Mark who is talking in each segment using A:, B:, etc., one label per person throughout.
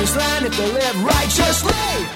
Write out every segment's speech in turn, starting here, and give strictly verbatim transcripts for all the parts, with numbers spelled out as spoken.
A: this land if they live righteously.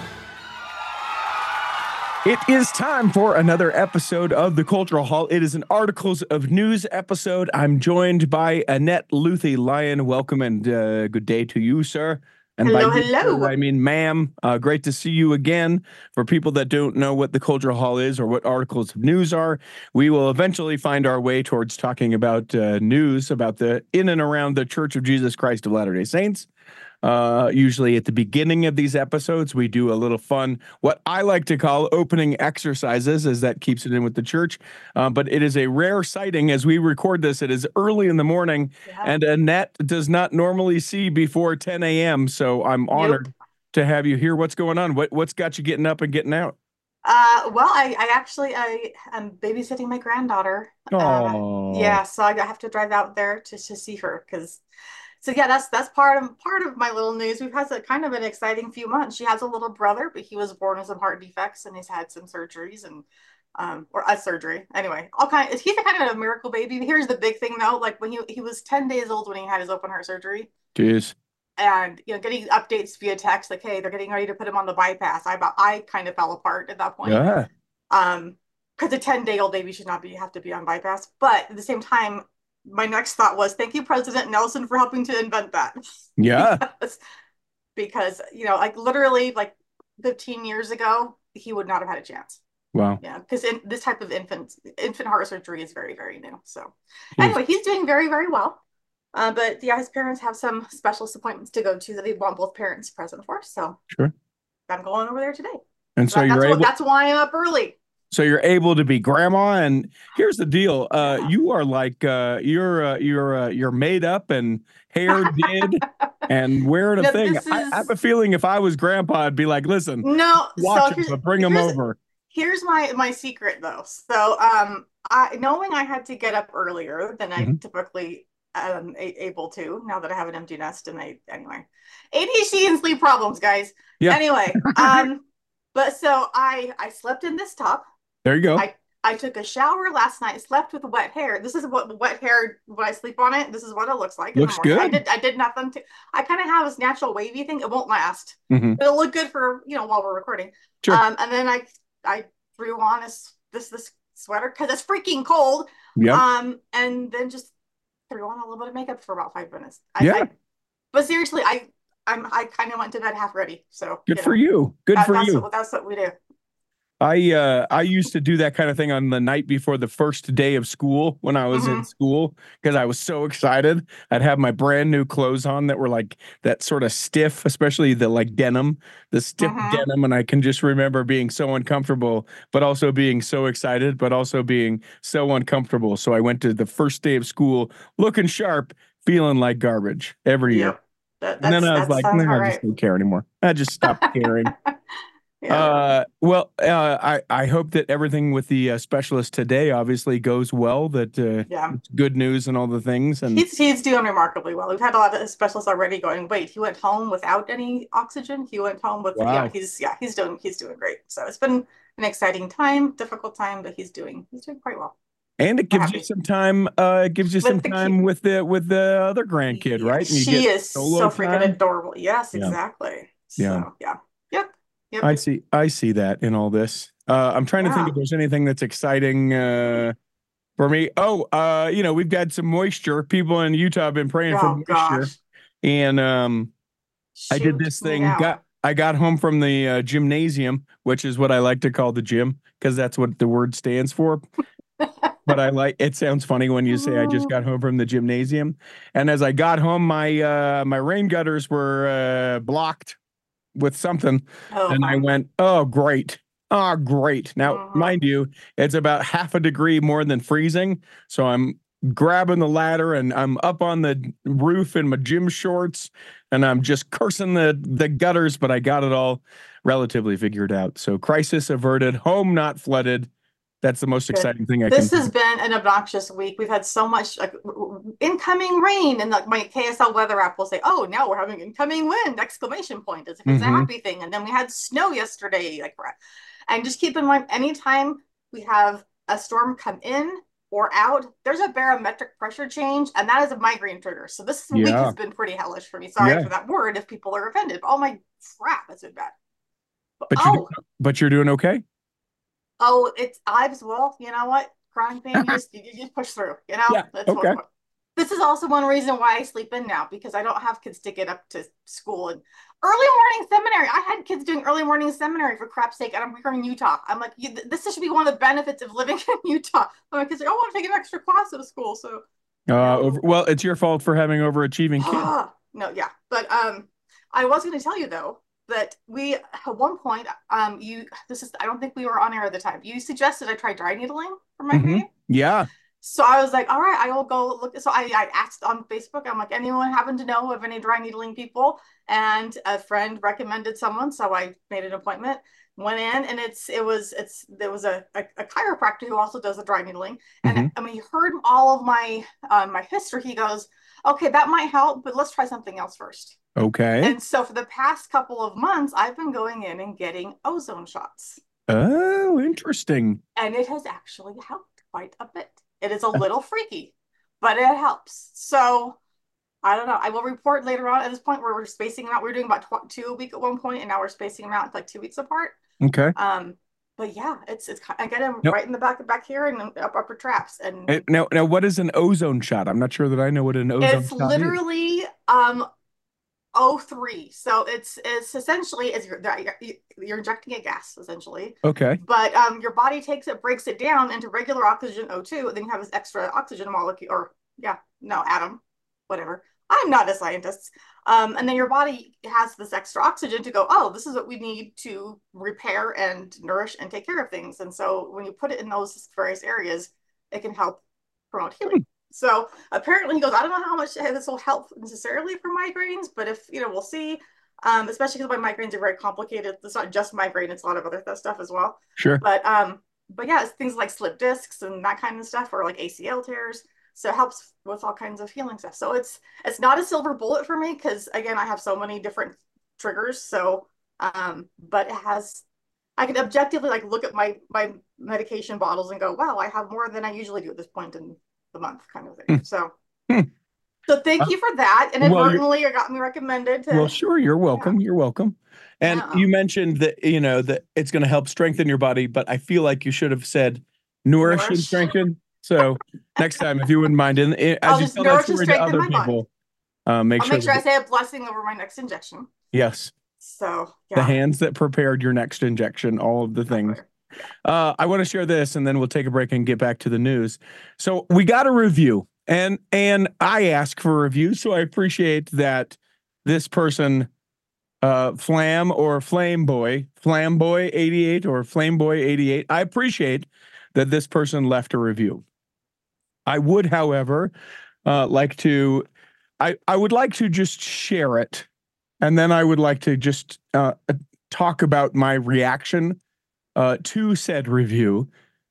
B: It is time for another episode of the Cultural Hall. It is an Articles of News episode. I'm joined by Annette Luthi-Lyon. Welcome and uh, good day to you, sir. And
C: hello,
B: by you,
C: hello.
B: sir, I mean, ma'am. Uh, great to see you again. For people that don't know what the Cultural Hall is or what Articles of News are, we will eventually find our way towards talking about uh, news about the in and around the Church of Jesus Christ of Latter-day Saints. Uh, usually at the beginning of these episodes, we do a little fun, what I like to call opening exercises, as that keeps it in with the church. Uh, but it is a rare sighting as we record this. It is early in the morning, yeah. and Annette does not normally see before ten a.m. So I'm honored nope. to have you here. What's going on? What, what's got you getting up and getting out?
C: Uh, well, I, I actually, I am babysitting my granddaughter.
B: Oh,
C: uh, yeah. So I have to drive out there to, to see her because So yeah, that's that's part of part of my little news. We've had a kind of an exciting few months. She has a little brother, but he was born with some heart defects and he's had some surgeries and um or a surgery. Anyway, all kind of, he's a kind of a miracle baby. Here's the big thing though, like when he he was ten days old when he had his open heart surgery.
B: Jeez.
C: And you know, getting updates via text like, hey, they're getting ready to put him on the bypass. I I kind of fell apart at that point.
B: Yeah.
C: Um, because a ten day old baby should not be have to be on bypass, but at the same time, my next thought was, thank you, President Nelson, for helping to invent that.
B: Yeah.
C: because, because, you know, like literally like fifteen years ago, he would not have had a chance.
B: Wow.
C: Yeah. Because in this type of infant, infant heart surgery is very, very new. So anyway, he's doing very, very well. Uh, but yeah, his parents have some specialist appointments to go to that they want both parents present for. So
B: sure.
C: I'm going over there today.
B: And so,
C: so
B: you're
C: that's
B: able.
C: What, that's why I'm up early.
B: So you're able to be grandma, and here's the deal: uh, yeah. you are like uh, you're uh, you're uh, you're made up and hair did and wearing a no, thing. Is... I, I have a feeling if I was grandpa, I'd be like, "Listen,
C: no,
B: watch
C: so
B: it, but bring them over."
C: Here's my my secret though. So, um, I knowing I had to get up earlier than I mm-hmm. typically um a- able to now that I have an empty nest, and I anyway, A D H D and sleep problems, guys. Yeah. Anyway, um, but so I I slept in this top.
B: There you go.
C: I, I took a shower last night, slept with wet hair. This is what wet hair, when I sleep on it, this is what it looks like.
B: Looks good.
C: I did I did nothing to, I kind of have this natural wavy thing. It won't last.
B: Mm-hmm.
C: It'll look good for, you know, while we're recording.
B: Sure.
C: Um, and then I I threw on this this, this sweater because it's freaking cold.
B: Yeah.
C: Um, and then just threw on a little bit of makeup for about five minutes. I,
B: yeah.
C: I, but seriously, I I'm I kind of went to bed half ready. So
B: good
C: you
B: for
C: know,
B: you. Good
C: that,
B: for
C: that's
B: you.
C: What, that's what we do.
B: I uh, I used to do that kind of thing on the night before the first day of school when I was mm-hmm. in school because I was so excited. I'd have my brand new clothes on that were like that sort of stiff, especially the like denim, the stiff mm-hmm. denim. And I can just remember being so uncomfortable, but also being so excited, but also being so uncomfortable. So I went to the first day of school looking sharp, feeling like garbage every year.
C: Yep. That,
B: and then I was like, nah, I
C: right.
B: just don't care anymore. I just stopped caring. Yeah. Uh, well, uh, I, I hope that everything with the uh, specialist today obviously goes well, that uh,
C: yeah.
B: it's good news and all the things. And
C: he's, he's doing remarkably well. We've had a lot of specialists already going, wait, he went home without any oxygen. He went home with, wow. yeah, he's, yeah, he's doing, he's doing great. So it's been an exciting time, difficult time, but he's doing, he's doing quite well.
B: And it gives you some time, uh, it gives you
C: with
B: some time kid. with the, with the other grandkid,
C: yeah,
B: right? And you
C: she is so freaking
B: time.
C: adorable. Yes, exactly.
B: Yeah.
C: So,
B: yeah.
C: yeah. Yep. Yep.
B: I see. I see that in all this. Uh, I'm trying yeah. to think if there's anything that's exciting uh, for me. Oh, uh, you know, we've got some moisture. People in Utah have been praying
C: oh,
B: for moisture,
C: gosh.
B: and um, I did this thing. Got I got home from the uh, gymnasium, which is what I like to call the gym because that's what the word stands for. But I like it. Sounds funny when you say I just got home from the gymnasium, and as I got home, my uh, my rain gutters were uh, blocked with something,
C: oh,
B: and I went, oh, great. Oh, great. Now,
C: uh-huh.
B: mind you, it's about half a degree more than freezing. So I'm grabbing the ladder and I'm up on the roof in my gym shorts and I'm just cursing the, the gutters, but I got it all relatively figured out. So crisis averted, home not flooded. That's the most exciting thing I
C: this
B: can
C: has do. been an obnoxious week. We've had so much like incoming rain, and like my K S L weather app will say, "Oh, now we're having incoming wind!" Exclamation point! As if it's mm-hmm. a happy thing. And then we had snow yesterday, like, and just keep in mind, anytime we have a storm come in or out, there's a barometric pressure change, and that is a migraine trigger. So this week
B: Yeah.
C: has been pretty hellish for me. Sorry
B: Yeah.
C: for that word if people are offended. Oh my crap, that's been bad. But,
B: But you're
C: oh,
B: doing, but you're doing okay.
C: oh, it's Ives. Well, you know what? Chronic pain, you just you just push through. You know,
B: Yeah.
C: that's
B: Okay.
C: what. This is also one reason why I sleep in now, because I don't have kids to get up to school and early morning seminary. I had kids doing early morning seminary for crap's sake, and I'm here in Utah. I'm like, this should be one of the benefits of living in Utah. My kids are like, I want to take an extra class at school, so.
B: Uh,
C: no.
B: over, well, it's your fault for having overachieving kids.
C: No, yeah, but um, I was going to tell you though that we at one point um you this is I don't think we were on air at the time. You suggested I try dry needling for my
B: Mhm.
C: pain.
B: Yeah.
C: So I was like, all right, I will go look. So I, I asked on Facebook, I'm like, anyone happen to know of any dry needling people? And a friend recommended someone. So I made an appointment, went in, and it's, it was, it's, there was a, a, a chiropractor who also does the dry needling. And
B: Mhm.
C: I mean, he heard all of my, um, my history. He goes, okay, that might help, but let's try something else first.
B: Okay.
C: And so for the past couple of months, I've been going in and getting ozone shots.
B: Oh, interesting.
C: And it has actually helped quite a bit. It is a little freaky, but it helps. So I don't know. I will report later on. At this point where we're spacing them out, we were doing about tw- two a week at one point, and now we're spacing them out like two weeks apart.
B: Okay.
C: Um, but yeah, it's it's I get them
B: Nope.
C: right in the back back here and up upper traps. And
B: It, now, now, what is an ozone shot? I'm not sure that I know what an ozone
C: it's
B: shot
C: literally
B: is.
C: um O three. So it's it's essentially is you're, you're injecting a gas essentially.
B: Okay.
C: But um your body takes it, breaks it down into regular oxygen O two, and then you have this extra oxygen molecule, or yeah, no, atom, whatever. I'm not a scientist. Um, and then your body has this extra oxygen to go, oh, this is what we need to repair and nourish and take care of things. And so when you put it in those various areas, it can help promote healing. Hmm. So apparently he goes, I don't know how much this will help necessarily for migraines, but if, you know, we'll see. Um, especially because my migraines are very complicated. It's not just migraine, it's a lot of other stuff as well.
B: Sure.
C: But um, but yeah, it's things like slip discs and that kind of stuff, or like A C L tears. So it helps with all kinds of healing stuff. So it's it's not a silver bullet for me, because again, I have so many different triggers. So um, but it has, I can objectively like look at my my medication bottles and go, wow, I have more than I usually do at this point in the month, kind of thing. So so thank you for that. Inadvertently, well, it got me recommended to.
B: Well, sure, you're welcome. Yeah. You're welcome. And yeah. You mentioned that, you know, that it's going to help strengthen your body, but I feel like you should have said nourish, nourish. and strengthen. So next time, if you wouldn't mind, and as
C: I'll
B: you
C: just
B: tell that
C: story
B: to other people, uh, make
C: I'll
B: sure
C: make sure I say a blessing over my next injection.
B: Yes.
C: So yeah.
B: The hands that prepared your next injection, all of the things. Yeah. Uh, I want to share this, and then we'll take a break and get back to the news. So we got a review, and and I ask for a review, so I appreciate that this person, uh, Flam or Flame Boy, Flam Boy eighty-eight or Flame Boy eighty-eight. I appreciate that this person left a review. I would, however, uh, like to, I, I would like to just share it, and then I would like to just uh, talk about my reaction uh, to said review.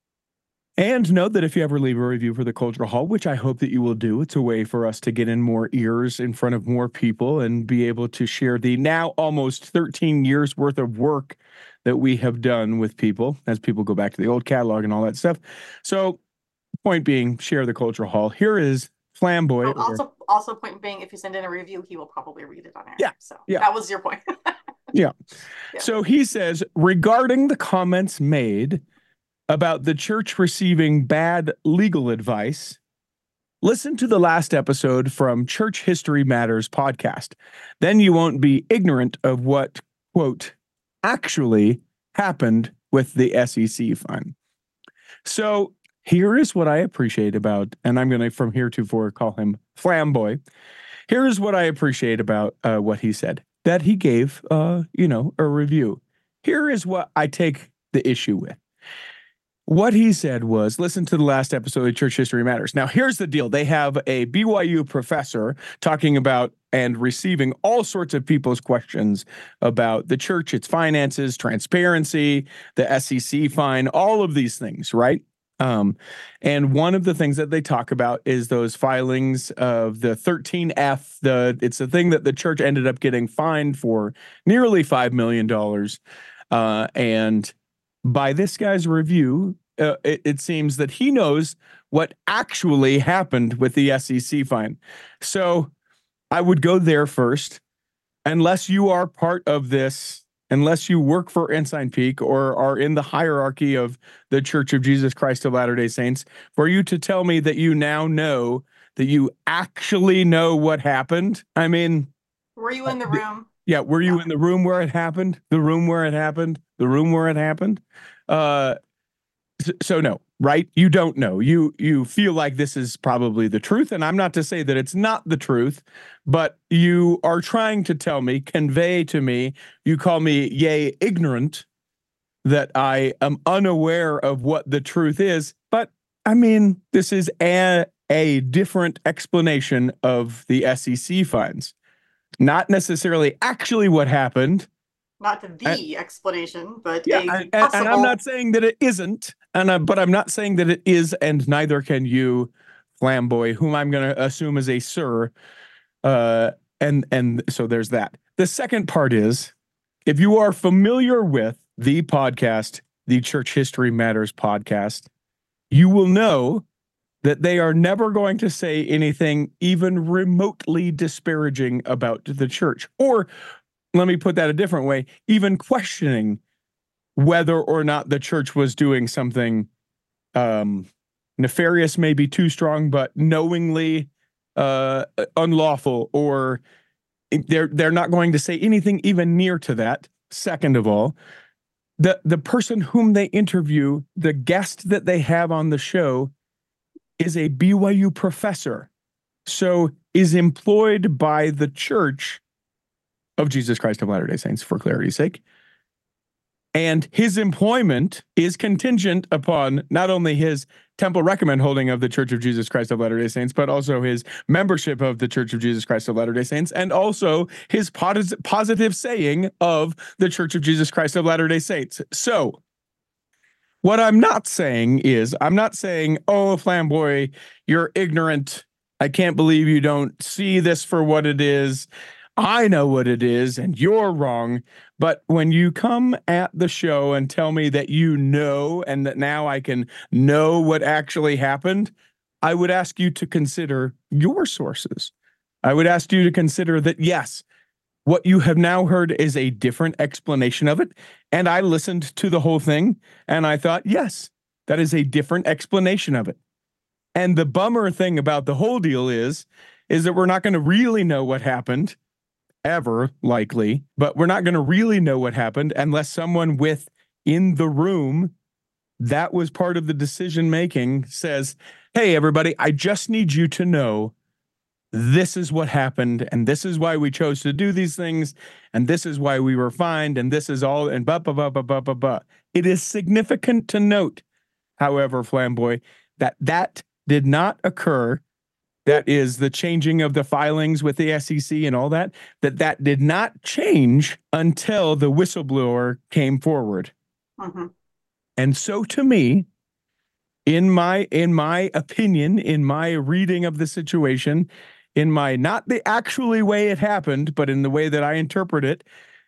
B: And note that if you ever leave a review for the Cultural Hall, which I hope that you will do, it's a way for us to get in more ears in front of more people and be able to share the now almost thirteen years worth of work that we have done with people as people go back to the old catalog and all that stuff. So point being, share the Cultural Hall. Here is Flamboy.
C: Oh, also, also point being, if you send in a review, he will probably read it on air.
B: Yeah.
C: So
B: yeah.
C: that was your point.
B: yeah. yeah. So he says, regarding the comments made about the church receiving bad legal advice, listen to the last episode from Church History Matters podcast. Then you won't be ignorant of what, quote, actually happened with the S E C fund. So here is what I appreciate about, and I'm going to from heretofore call him Flamboy. Here is what I appreciate about uh, what he said, that he gave, uh, you know, a review. Here is what I take the issue with. What he said was, listen to the last episode of Church History Matters. Now, here's the deal. They have a B Y U professor talking about and receiving all sorts of people's questions about the church, its finances, transparency, the S E C fine, all of these things, right? Um, and one of the things that they talk about is those filings of the thirteen F. The it's the thing that the church ended up getting fined for nearly five million dollars. Uh, and by this guy's review, uh, it, it seems that he knows what actually happened with the S E C fine. So I would go there first, unless you are part of this, unless you work for Ensign Peak or are in the hierarchy of the Church of Jesus Christ of Latter-day Saints, for you to tell me that you now know that you actually know what happened. I mean,
C: were you in the room?
B: Yeah, were you
C: Yeah.
B: in the room where it happened? The room where it happened? The room where it happened? Uh, so, so no, right? You don't know. You you feel like this is probably the truth, and I'm not to say that it's not the truth, but you are trying to tell me, convey to me, you call me yea ignorant, that I am unaware of what the truth is. But I mean, this is a a different explanation of the S E C fines. Not necessarily actually what happened.
C: Not the
B: And,
C: explanation, but
B: yeah,
C: a
B: and,
C: possible...
B: and I'm not saying that it isn't, and uh, but I'm not saying that it is, and neither can you, Flamboy, whom I'm going to assume is a sir. Uh, and and so there's that. The second part is, if you are familiar with the podcast, the Church History Matters podcast, you will know that they are never going to say anything even remotely disparaging about the church. Or let me put that a different way, even questioning whether or not the church was doing something um, nefarious, may be too strong, but knowingly uh, unlawful, or they're they're not going to say anything even near to that. Second of all, the the person whom they interview, the guest that they have on the show, is a B Y U professor, so is employed by the Church of Jesus Christ of Latter-day Saints, for clarity's sake. And his employment is contingent upon not only his temple recommend holding of the Church of Jesus Christ of Latter-day Saints, but also his membership of the Church of Jesus Christ of Latter-day Saints, and also his pos- positive saying of the Church of Jesus Christ of Latter-day Saints. So what I'm not saying is, I'm not saying, oh, Flamboy, you're ignorant. I can't believe you don't see this for what it is. I know what it is, and you're wrong. But when you come at the show and tell me that you know, and that now I can know what actually happened, I would ask you to consider your sources. I would ask you to consider that, yes, what you have now heard is a different explanation of it. And I listened to the whole thing, and I thought, yes, that is a different explanation of it. And the bummer thing about the whole deal is, is that we're not going to really know what happened, ever, likely, but we're not going to really know what happened unless someone with in the room that was part of the decision making says, hey, everybody, I just need you to know this is what happened, and this is why we chose to do these things, and this is why we were fined, and this is all, and blah, blah, blah, blah, blah, blah, blah. It is significant to note, however, Flamboy, that that did not occur. That is the changing of the filings with the S E C and all that, that that did not change until the whistleblower came forward.
C: Mm-hmm.
B: And so to me, in my in my opinion, in my reading of the situation, in my not the actually way it happened, but in the way that I interpret it,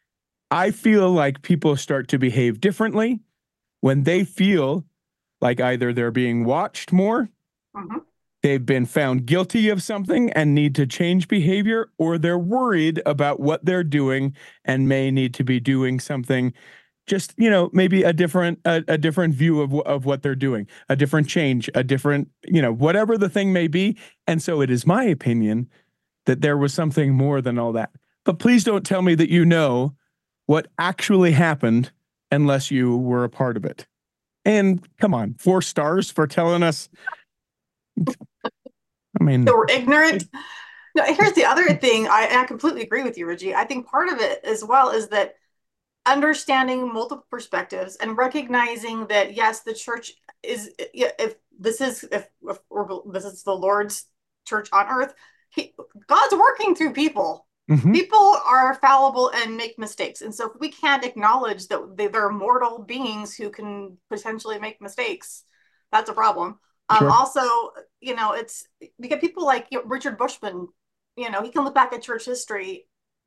B: I feel like people start to behave differently when they feel like either they're being watched more,
C: Mm-hmm.
B: they've been found guilty of something and need to change behavior, or they're worried about what they're doing and may need to be doing something, just, you know, maybe a different, a, a different view of, of what they're doing, a different change, a different, you know, whatever the thing may be. And so it is my opinion that there was something more than all that. But please don't tell me that you know what actually happened unless you were a part of it. And come on, four stars for telling us. I mean,
C: So we're ignorant. No, here's the other thing. I, I completely agree with you, Reggie. I think part of it as well is that understanding multiple perspectives and recognizing that, yes, the church is, if this is, if, if this is the Lord's church on earth, he, God's working through people. Mm-hmm. People are fallible and make mistakes. And so if we can't acknowledge that they, they're mortal beings who can potentially make mistakes, that's a problem. Um, sure. Also, you know, it's, we get people like you know, Richard Bushman, you know, he can look back at church history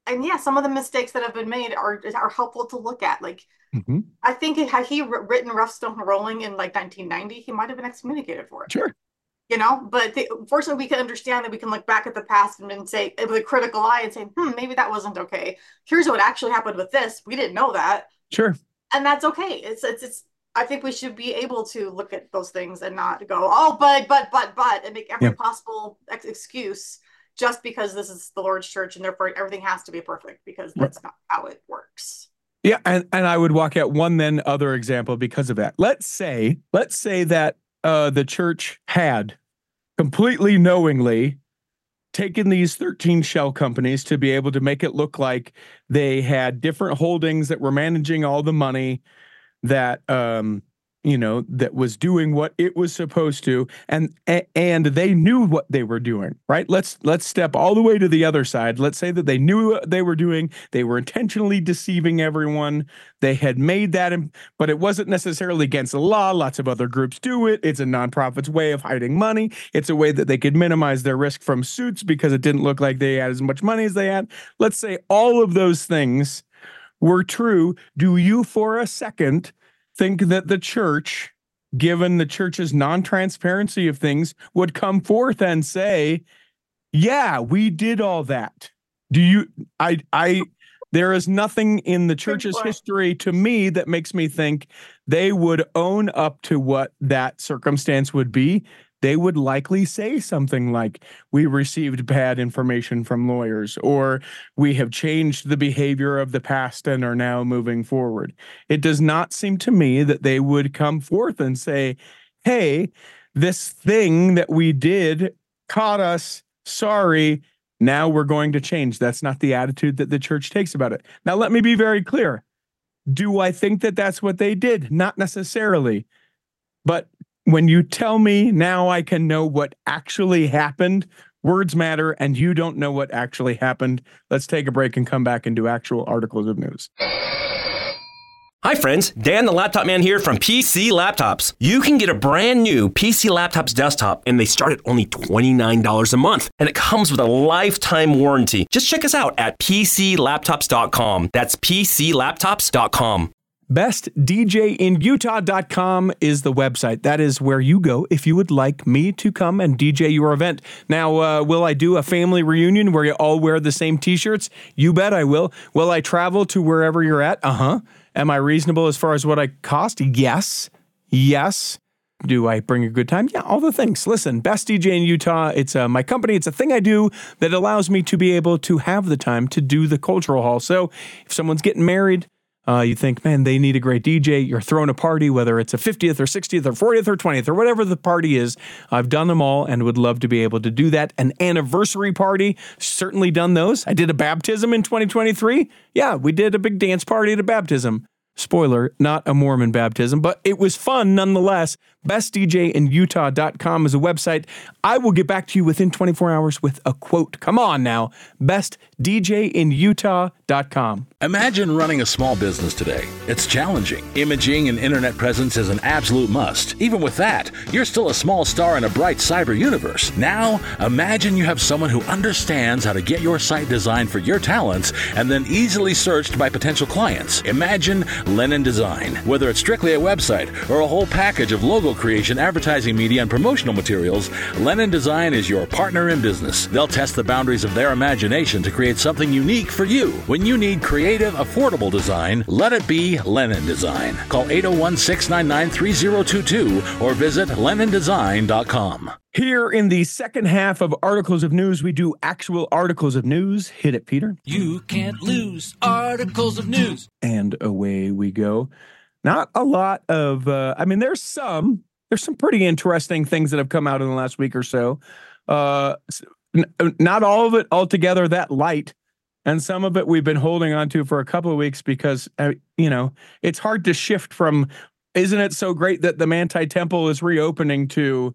C: and yeah, some of the mistakes that have been made are are helpful to look at. Like,
B: Mm-hmm.
C: I think it, had he written Rough Stone Rolling in like nineteen ninety, he might have been excommunicated for it.
B: Sure.
C: You know, but the, fortunately, we can understand that we can look back at the past and, and say with a critical eye and say, hmm, maybe that wasn't okay. Here's what actually happened with this. We didn't know that,
B: Sure.
C: and that's okay. It's it's it's. I think we should be able to look at those things and not go, oh, but but but but, and make every
B: Yeah.
C: possible ex- excuse just because this is the Lord's church and therefore everything has to be perfect, because
B: Right.
C: that's not how it works.
B: Yeah, and, and I would walk out one then other example because of that. Let's say, let's say that uh, the church had completely knowingly taken these thirteen shell companies to be able to make it look like they had different holdings that were managing all the money that um you know that was doing what it was supposed to, and and they knew what they were doing, right? Let's let's step all the way to the other side. Let's say that they knew what they were doing. They were intentionally deceiving everyone. They had made that, but it wasn't necessarily against the law. Lots of other groups do it. It's a nonprofit's way of hiding money. It's a way that they could minimize their risk from suits because it didn't look like they had as much money as they had. Let's say all of those things were true. Do you for a second think that the church, given the church's non-transparency of things, would come forth and say, yeah, we did all that? Do you, I, I, there is nothing in the church's history to me that makes me think they would own up to what that circumstance would be. They would likely say something like, we received bad information from lawyers, or we have changed the behavior of the past and are now moving forward. It does not seem to me that they would come forth and say, hey, this thing that we did caught us. Sorry. Now we're going to change. That's not the attitude that the church takes about it. Now, let me be very clear. Do I think that that's what they did? Not necessarily. But when you tell me now I can know what actually happened, words matter, and you don't know what actually happened. Let's take a break and come back and do actual articles of news.
D: Hi friends, Dan the Laptop Man here from P C Laptops. You can get a brand new P C Laptops desktop and they start at only twenty-nine dollars a month. And it comes with a lifetime warranty. Just check us out at P C laptops dot com. That's P C laptops dot com.
B: best D J in Utah dot com is the website. That is where you go if you would like me to come and D J your event. Now, uh, will I do a family reunion where you all wear the same t-shirts? You bet I will. Will I travel to wherever you're at? Uh-huh. Am I reasonable as far as what I cost? Yes. Yes. Do I bring a good time? Yeah, all the things. Listen, Best D J in Utah, it's uh, my company. It's a thing I do that allows me to be able to have the time to do the cultural hall. So if someone's getting married, Uh, you think, man, they need a great D J. You're throwing a party, whether it's a fiftieth or sixtieth or fortieth or twentieth or whatever the party is. I've done them all and would love to be able to do that. An anniversary party, certainly done those. I did a baptism in twenty twenty-three. Yeah, we did a big dance party at a baptism. Spoiler, not a Mormon baptism, but it was fun nonetheless. best D J in Utah dot com is a website. I will get back to you within twenty-four hours with a quote. Come on now. best D J in Utah dot com.
E: Imagine running a small business today. It's challenging. Imaging and internet presence is an absolute must. Even with that, you're still a small star in a bright cyber universe. Now, imagine you have someone who understands how to get your site designed for your talents and then easily searched by potential clients. Imagine Lennon Design. Whether it's strictly a website or a whole package of logo creation, advertising media, and promotional materials, Lennon Design is your partner in business. They'll test the boundaries of their imagination to create something unique for you. When you need creative, affordable design, let it be Lennon Design. Call eight oh one, six nine nine, three oh two two or visit lennon design dot com.
B: Here in the second half of Articles of News, we do actual articles of news. Hit it, Peter.
A: You can't lose articles of news.
B: And away we go. Not a lot of, uh, I mean, there's some, there's some pretty interesting things that have come out in the last week or so. Uh, n- not all of it altogether that light. And some of it we've been holding on to for a couple of weeks because, uh, you know, it's hard to shift from, isn't it so great that the Manti Temple is reopening to,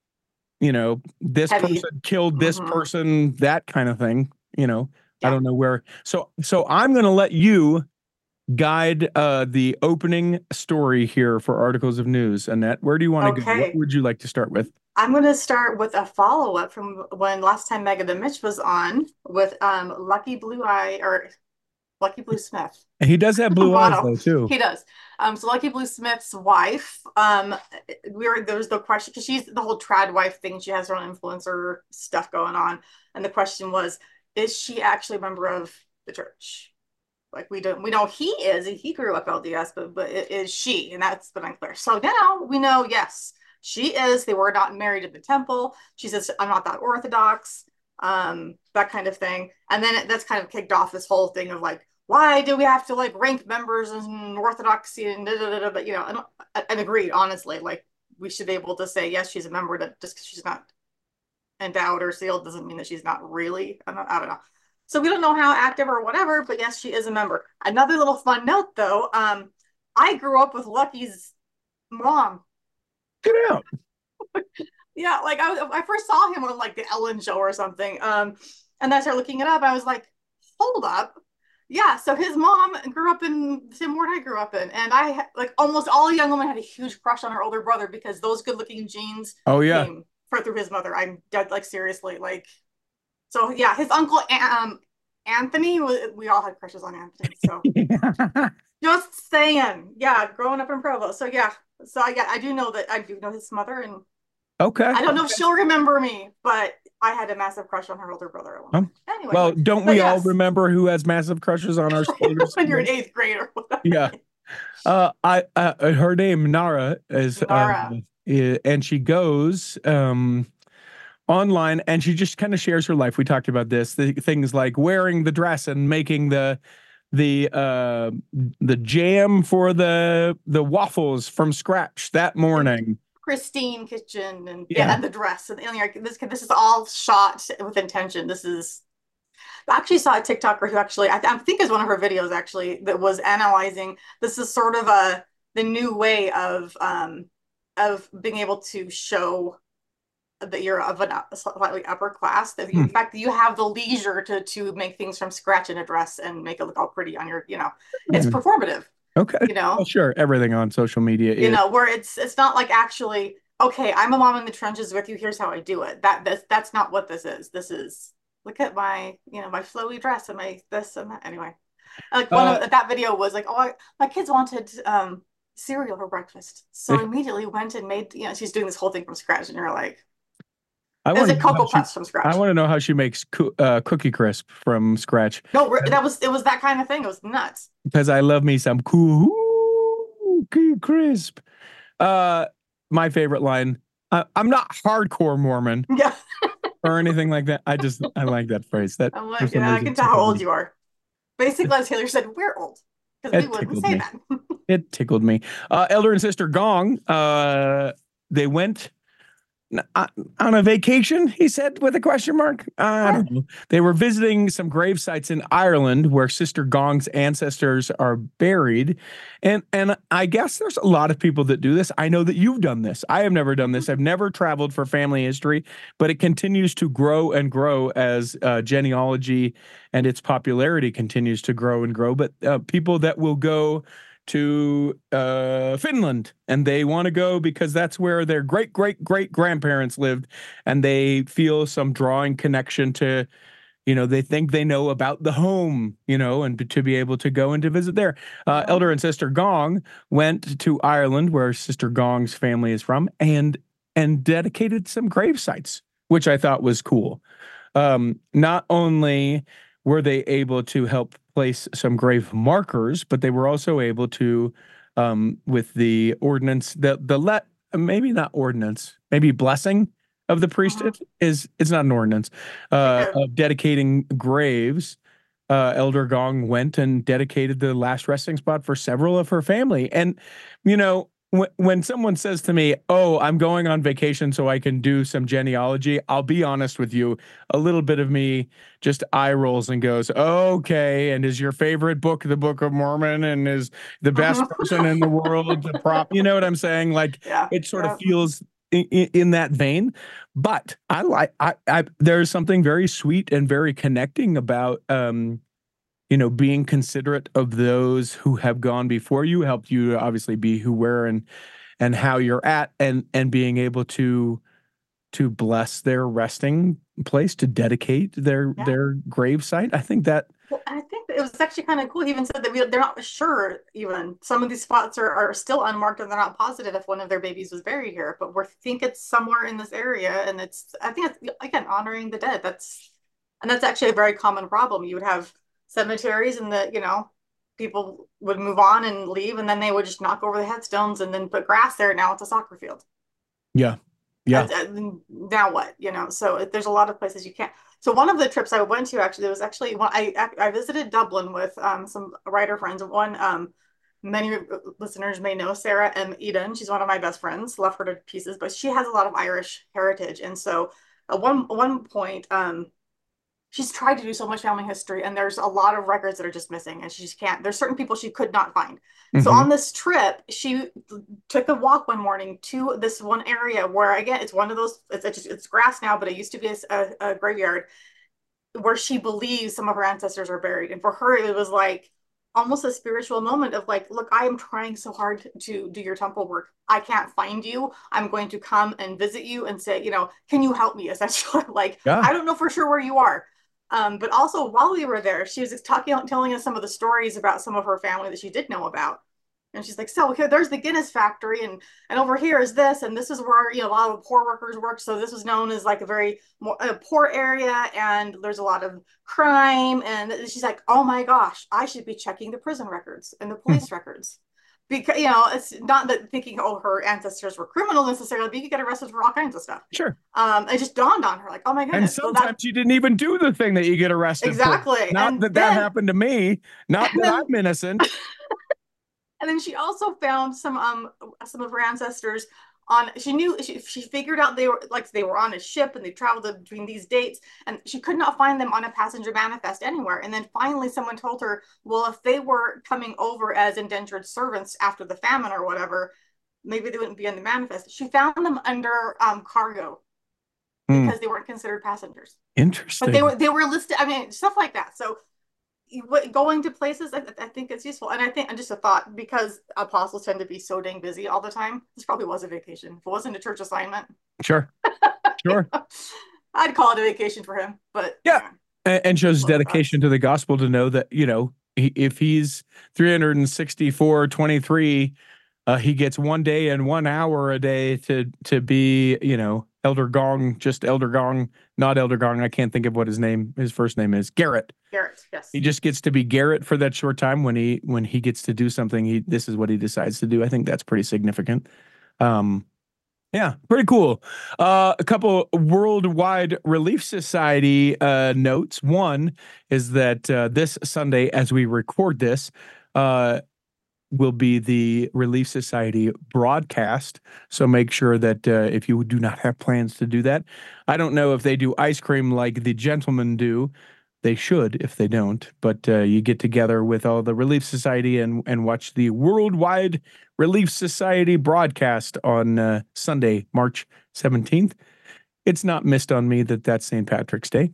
B: you know, this
C: Heavy.
B: person killed this
C: Mhm.
B: person, that kind of thing, you know, I
C: Yeah.
B: don't know where. So, so I'm going to let you guide uh, the opening story here for Articles of News. Annette, where do you want to go? What
C: Okay.
B: would you like to start with?
C: I'm going to start with a follow-up from when last time Megan the Mitch was on with um Lucky Blue Eye or Lucky Blue Smith.
B: And he does have blue eyes,
C: Mono.
B: though, too.
C: He does. Um, so Lucky Blue Smith's wife, um, we were there was the question because she's the whole trad wife thing. She has her own influencer stuff going on, and the question was, is she actually a member of the church? Like we don't, we know he is. He grew up L D S, but but is she? And that's been unclear. So now we know, yes, she is. They were not married at the temple. She says, I'm not that Orthodox, um, that kind of thing. And then it, that's kind of kicked off this whole thing of like, why do we have to like rank members in Orthodoxy and da, da, da, da. But you know, and, and agreed, honestly, like we should be able to say, yes, she's a member, that just because she's not endowed or sealed doesn't mean that she's not really, I don't, I don't know. So we don't know how active or whatever, but yes, she is a member. Another little fun note though, um, I grew up with Lucky's mom.
B: Get out.
C: Yeah, like I was, I first saw him on like the Ellen show or something. Um, and then I started looking it up. I was like, hold up. Yeah, so his mom grew up in the same ward I grew up in. And I like almost all young women had a huge crush on her older brother because those good looking genes
B: Oh, yeah.
C: came for, through his mother. I'm dead, like seriously, like so yeah, his uncle um Anthony, we all had crushes on Anthony. So just saying, yeah, growing up in Provo. So yeah, so yeah, I do know that I do know his mother, and
B: Okay.
C: I don't know if she'll remember me, but I had a massive crush on her older brother.
B: Um,
C: anyway,
B: well, don't
C: but
B: we
C: yes.
B: all remember who has massive crushes on our older
C: when you're in
B: siblings?
C: eighth grade or whatever?
B: Yeah. Uh, I uh, her name Nara is
C: Nara.
B: Uh, i- and she goes um online and she just kind of shares her life. We talked about this, the things like wearing the dress and making the the uh the jam for the the waffles from scratch that morning.
C: Christine kitchen and
B: Yeah.
C: yeah, and the dress and, and like, this this is all shot with intention. This is I actually saw a TikToker who actually I, th- I think is one of her videos actually that was analyzing this is sort of a the new way of um of being able to show that you're of an up, slightly upper class, that you,
B: Hmm.
C: in fact you have the leisure to to make things from scratch in a dress and make it look all pretty on your, you know, it's
B: Hmm.
C: performative,
B: Okay.
C: you know.
B: Well, sure. Everything on social media
C: You
B: is.
C: know, where it's it's not like actually, okay, I'm a mom in the trenches with you, here's how I do it. That that's that's not what this is. This is look at my, you know, my flowy dress and my this and that. Anyway, like one
B: Uh,
C: of that video was like, oh, I, my kids wanted um cereal for breakfast, so I immediately went and made, you know, she's doing this whole thing from scratch, and you're like,
B: I
C: it was
B: want
C: a
B: to know
C: Cocoa
B: how she,
C: Puffs from scratch.
B: I want to know how she makes coo- uh, Cookie Crisp from scratch
C: No, re- that was it was that kind of thing. It was nuts.
B: because I love me some Cookie Crisp. Uh, my favorite line. Uh, I'm not hardcore Mormon
C: Yeah,
B: or anything like that. I just I like that phrase. That
C: I'm
B: for
C: like,
B: some
C: yeah, I
B: reason
C: can tell how
B: tickled
C: old
B: me.
C: you are. Basically, as Taylor said, we're old because we
B: It
C: wouldn't
B: tickled
C: say
B: me.
C: that.
B: It tickled me. Uh, Elder and Sister Gong. Uh, they went n- uh, on a vacation. He said with a question mark. I don't know. They were visiting some grave sites in Ireland where Sister Gong's ancestors are buried, and and I guess there's a lot of people that do this. I know that you've done this. I have never done this. I've never traveled for family history, but it continues to grow and grow as uh, genealogy and its popularity continues to grow and grow. But uh, people that will go to uh, Finland and they want to go because that's where their great great great grandparents lived, and they feel some drawing connection to, you know, they think they know about the home, you know, and to be able to go and to visit there. Uh, Elder and Sister Gong went to Ireland, where Sister Gong's family is from, and and dedicated some grave sites, which I thought was cool. Um, not only were they able to help place some grave markers, but they were also able to, um, with the ordinance, the the let maybe not ordinance, maybe blessing of the priesthood is it's not an ordinance uh,
C: Okay.
B: of dedicating graves. Uh, Elder Gong went and dedicated the last resting spot for several of her family, and you know. When, when someone says to me, oh, I'm going on vacation so I can do some genealogy, I'll be honest with you, a little bit of me just eye rolls and goes, okay, and is your favorite book the Book of Mormon, and is the best
C: Mhm.
B: person in the world the prop? You know what I'm saying? Like,
C: Yeah.
B: it sort
C: yeah.
B: of feels in, in that vein. But I like, I, I, there's something very sweet and very connecting about, um, you know, being considerate of those who have gone before you helped you to obviously be who, where, and and how you're at, and and being able to to bless their resting place, to dedicate their
C: Yeah.
B: their gravesite. I think that
C: Well, I think it was actually kind of cool. He even said that we, they're not sure even. Some of these spots are, are still unmarked and they're not positive if one of their babies was buried here, but we think it's somewhere in this area. And it's, I think it's, again, honoring the dead. That's, and that's actually a very common problem. You would have cemeteries and the, you know, people would move on and leave, and then they would just knock over the headstones and then put grass there. Now it's a soccer field.
B: yeah. Yeah.
C: And, and now what, you know? So there's a lot of places you can't. So one of the trips I went to, actually, there was actually one, I I visited Dublin with um, some writer friends. One, um, many listeners may know Sarah M. Eden. She's one of my best friends. Love her to pieces, but she has a lot of Irish heritage. And so at one one point, um, she's tried to do so much family history, and there's a lot of records that are just missing, and she just can't. There's certain people she could not find. Mm-hmm. So on this trip, she took a walk one morning to this one area where, again, it's one of those, it's it's, it's grass now, but it used to be a, a graveyard where she believes some of her ancestors are buried. And for her, it was like almost a spiritual moment of like, look, I am trying so hard to do your temple work. I can't find you. I'm going to come and visit you and say, you know, can you help me? Essentially, like, yeah. I don't know for sure where you are. Um, but also while we were there, she was talking, telling us some of the stories about some of her family that she did know about. And she's like, so here, there's the Guinness factory, and and over here is this, and this is where, you know, a lot of poor workers work. So this was known as like a very more, a poor area, and there's a lot of crime. And she's like, oh my gosh, I should be checking the prison records and the police records. Because, you know, it's not that thinking, oh, her ancestors were criminal necessarily, but you could get arrested for all kinds of stuff.
B: Sure.
C: Um, it just dawned on her, like, oh my goodness.
B: And sometimes so that, you didn't even do the thing that you get arrested
C: exactly.
B: for. Not
C: and
B: that
C: then,
B: that happened to me. Not that
C: then,
B: I'm innocent.
C: And then she also found some um some of her ancestors on, she knew, she, she figured out they were, like, they were on a ship and they traveled between these dates, and she could not find them on a passenger manifest anywhere. And then finally someone told her, well, if they were coming over as indentured servants after the famine or whatever, maybe they wouldn't be in the manifest. She found them under um, cargo because mm. they weren't considered passengers.
B: Interesting.
C: But they were, they were listed, I mean, stuff like that. So going to places, I, I think it's useful. And I think, and just a thought, because apostles tend to be so dang busy all the time, this probably was a vacation. If it wasn't a church assignment.
B: Sure. Sure.
C: I'd call it a vacation for him, but.
B: Yeah. yeah. And shows dedication to the gospel to know that, you know, he, if he's three sixty-four twenty-three, uh, he gets one day and one hour a day to, to be, you know, Elder Gong, just Elder Gong, not Elder Gong. I can't think of what his name, his first name is. Garrett.
C: Garrett, yes.
B: He just gets to be Garrett for that short time when he when he gets to do something. He this is what he decides to do. I think that's pretty significant. Um, yeah, pretty cool. Uh, a couple Worldwide Relief Society uh, notes. One is that uh, this Sunday, as we record this, uh, will be the Relief Society broadcast. So make sure that uh, if you do not have plans to do that, I don't know if they do ice cream like the gentlemen do. They should if they don't, but uh, you get together with all the Relief Society and, and watch the Worldwide Relief Society broadcast on uh, Sunday, March seventeenth. It's not missed on me that that's Saint Patrick's Day.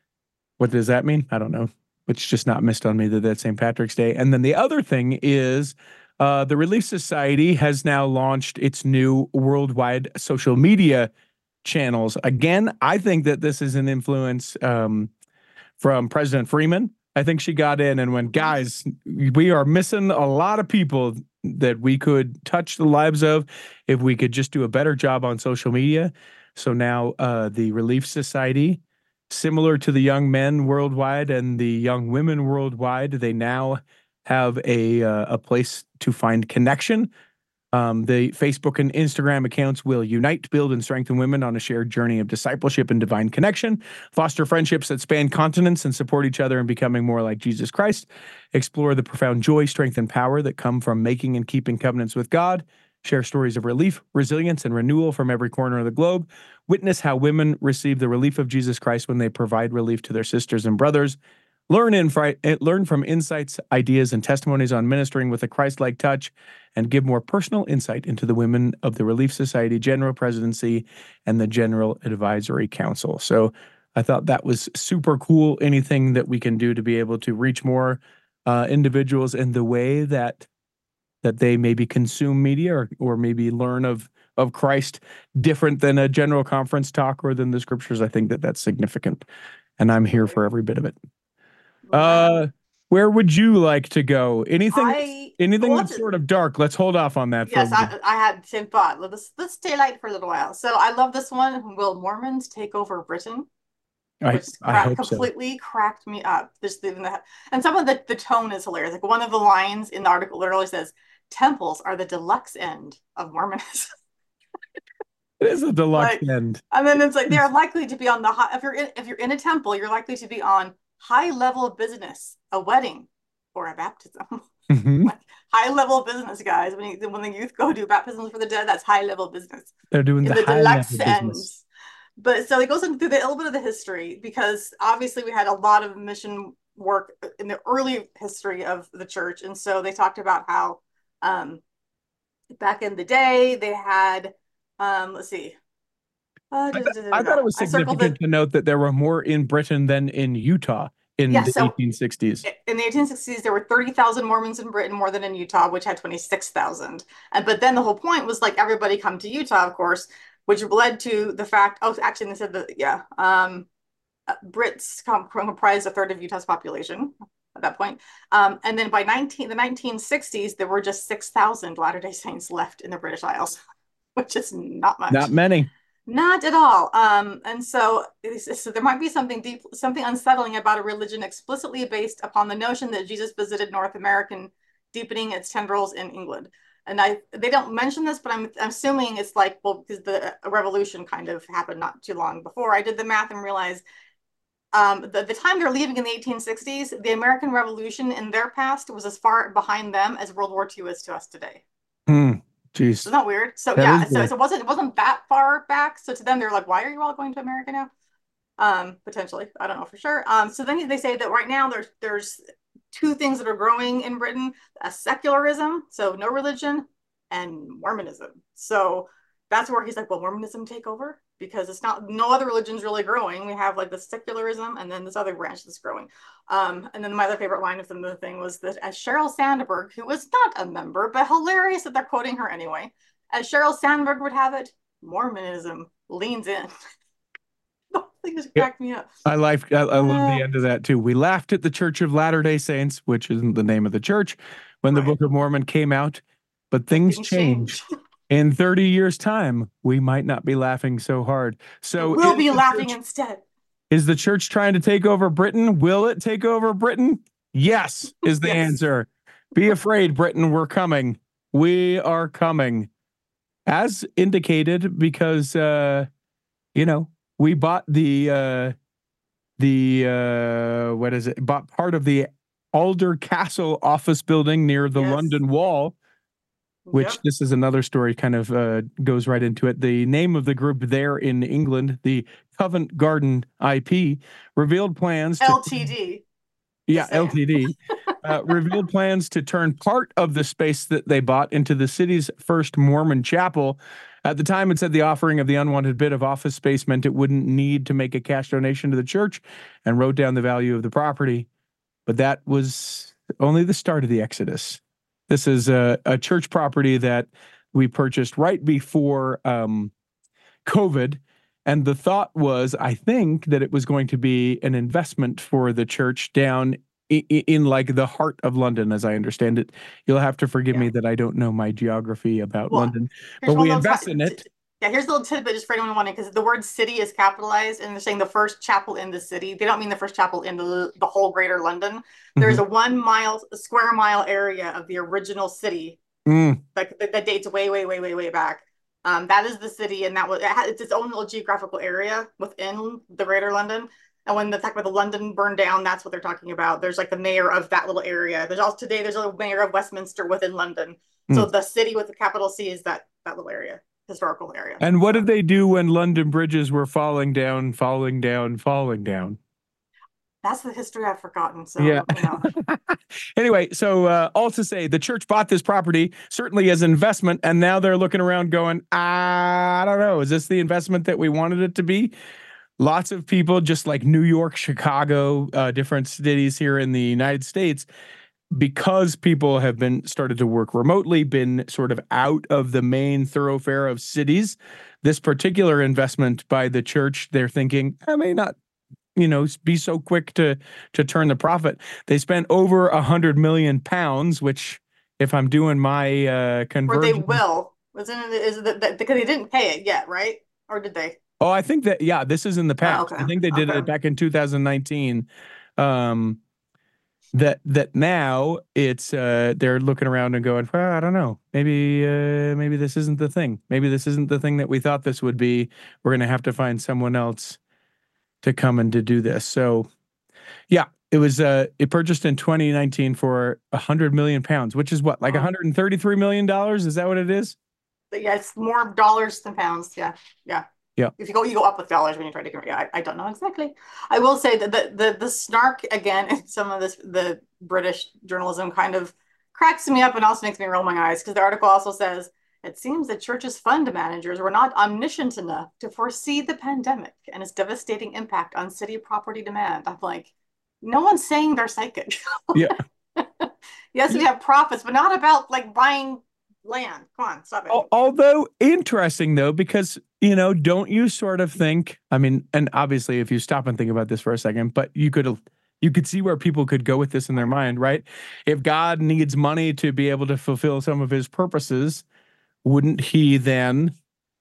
B: What does that mean? I don't know. It's just not missed on me that that's Saint Patrick's Day. And then the other thing is uh, the Relief Society has now launched its new worldwide social media channels. Again, I think that this is an influence um, from President Freeman. I think she got in and went, guys, we are missing a lot of people that we could touch the lives of if we could just do a better job on social media. So now uh, the Relief Society, similar to the Young Men Worldwide and the Young Women Worldwide, they now have a uh, a place to find connection. Um, the Facebook and Instagram accounts will unite, build, and strengthen women on a shared journey of discipleship and divine connection, foster friendships that span continents and support each other in becoming more like Jesus Christ, explore the profound joy, strength, and power that come from making and keeping covenants with God, share stories of relief, resilience, and renewal from every corner of the globe, witness how women receive the relief of Jesus Christ when they provide relief to their sisters and brothers, learn in learn from insights, ideas, and testimonies on ministering with a Christ-like touch, and give more personal insight into the women of the Relief Society General Presidency and the General Advisory Council. So I thought that was super cool. Anything that we can do to be able to reach more uh, individuals in the way that that they maybe consume media or, or maybe learn of of Christ different than a general conference talk or than the scriptures. I think that that's significant, and I'm here for every bit of it. Uh, where would you like to go? Anything?
C: I,
B: anything
C: well,
B: that's sort of dark? Let's hold off on that.
C: Yes,
B: for a minute.
C: I, I had the same thought. Let's let's stay light for a little while. So I love this one. Will Mormons take over Britain?
B: I,
C: Which
B: I
C: crack,
B: hope
C: completely so. cracked me up. Just even the, and some of the, the tone is hilarious. Like one of the lines in the article literally says, "Temples are the deluxe end of Mormonism."
B: It is a deluxe
C: like,
B: end.
C: And then it's like they're likely to be on the high, if you're in, if you're in a temple, you're likely to be on high level business, a wedding or a baptism.
B: Mm-hmm.
C: Like high level business, guys. When you, when the youth go do baptisms for the dead, that's high level business.
B: They're doing
C: in
B: the,
C: the
B: high
C: deluxe
B: level
C: end.
B: business.
C: But so it goes into the, a little bit of the history because obviously we had a lot of mission work in the early history of the church, and so they talked about how um, back in the day they had um, let's see. Uh,
B: I, th- I thought it was significant the, to note that there were more in Britain than in Utah in yeah, the so eighteen sixties.
C: In the eighteen sixties, there were thirty thousand Mormons in Britain, more than in Utah, which had twenty-six thousand. And but then the whole point was like everybody come to Utah, of course, which led to the fact. Oh, actually, they said that yeah, um, Brits comprised a third of Utah's population at that point. Um, and then by nineteen the nineteen sixties, there were just six thousand Latter-day Saints left in the British Isles, which is not much.
B: Not many.
C: Not at all. Um, and so, so there might be something deep, something unsettling about a religion explicitly based upon the notion that Jesus visited North America, deepening its tendrils in England. And I, they don't mention this, but I'm, I'm assuming it's like, well, because the revolution kind of happened not too long before. I did the math and realized um, the, the time they're leaving in the eighteen sixties, the American Revolution in their past was as far behind them as World War Two is to us today.
B: Hmm. Jeez.
C: Isn't that weird? So that yeah, so, so it wasn't it wasn't that far back. So to them, they're like, why are you all going to America now? Um, potentially. I don't know for sure. Um, so then they say that right now there's there's two things that are growing in Britain: a secularism, so no religion, and Mormonism. So that's where he's like, well, Mormonism take over? Because it's not, no other religion's really growing. We have like the secularism and then this other branch that's growing. Um, and then my other favorite line of the thing was that as Sheryl Sandberg, who was not a member, but hilarious that they're quoting her anyway, as Sheryl Sandberg would have it, Mormonism leans in. The whole thing just cracked me up.
B: I like, I, I love the end of that too. We laughed at the Church of Latter-day Saints, which isn't the name of the church, when the right. Book of Mormon came out, but things, things changed. Change. In thirty years' time, we might not be laughing so hard. So
C: we'll be laughing church, instead.
B: Is the church trying to take over Britain? Will it take over Britain? Yes, is the yes. answer. Be afraid, Britain. We're coming. We are coming. As indicated, because, uh, you know, we bought the, uh, the uh, what is it? Bought part of the Alder Castle office building near the yes. London Wall. Which yep. this is another story, kind of uh, goes right into it. The name of the group there in England, the Covent Garden I P, revealed plans.
C: L T D.
B: To, yeah, L T D. uh, revealed plans to turn part of the space that they bought into the city's first Mormon chapel. At the time, it said the offering of the unwanted bit of office space meant it wouldn't need to make a cash donation to the church, and wrote down the value of the property. But that was only the start of the exodus. This is a, a church property that we purchased right before um, COVID. And the thought was, I think, that it was going to be an investment for the church down in, in like the heart of London, as I understand it. You'll have to forgive yeah. me that I don't know my geography about well, London, but we invest t- in it.
C: Yeah, here's a little tidbit just for anyone wanting, because the word city is capitalized and they're saying the first chapel in the city. They don't mean the first chapel in the, the whole greater London. There's mm-hmm. a one mile, a square mile area of the original city mm. that, that dates way, way, way, way, way back. Um, that is the city, and that was, it has, it's its own little geographical area within the greater London. And when they talk about the London burned down, that's what they're talking about. There's like the mayor of that little area. There's also today, there's a mayor of Westminster within London. Mm. So the city with the capital C is that, that little area. Historical area.
B: And what did they do when London bridges were falling down, falling down, falling down?
C: That's the history I've forgotten. So,
B: yeah.
C: You know.
B: Anyway, so uh, all to say, the church bought this property certainly as investment, and now they're looking around going, I don't know, is this the investment that we wanted it to be? lots of people, just like New York, Chicago, uh, different cities here in the United States, because people have been started to work remotely, been sort of out of the main thoroughfare of cities. This particular investment by the church, they're thinking, I may not, you know, be so quick to to turn the profit. They spent over a hundred million pounds, which, if I'm doing my uh,
C: Or they
B: conversion,
C: will. Wasn't it? Is that that- because they didn't pay it yet, right? Or did they?
B: oh, I think that yeah, this is in the
C: Oh,
B: past.
C: okay.
B: I think they did
C: Okay.
B: it back in two thousand nineteen. Um, that that now it's uh they're looking around and going, well, I don't know, maybe uh maybe this isn't the thing, maybe this isn't the thing that we thought this would be. We're gonna have to find someone else to come and to do this. So yeah, it was uh it purchased in twenty nineteen for a hundred million pounds, which is what, like
C: Oh.
B: one hundred thirty-three million dollars. Is that what it is?
C: But yeah, it's more dollars than pounds. Yeah, yeah.
B: Yeah.
C: If you go, you go up with dollars when you try to convert. Yeah, I, I don't know exactly. I will say that the the the snark again in some of this the British journalism kind of cracks me up and also makes me roll my eyes, because the article also says it seems that church's fund managers were not omniscient enough to foresee the pandemic and its devastating impact on city property demand. I'm like, no one's saying they're psychic.
B: Yeah.
C: Yes, we have profits, but not about like buying land. Come on, stop it.
B: Al- Although interesting though, because, you know, don't you sort of think, I mean, and obviously if you stop and think about this for a second, but you could you could see where people could go with this in their mind, right? If God needs money to be able to fulfill some of his purposes, wouldn't he then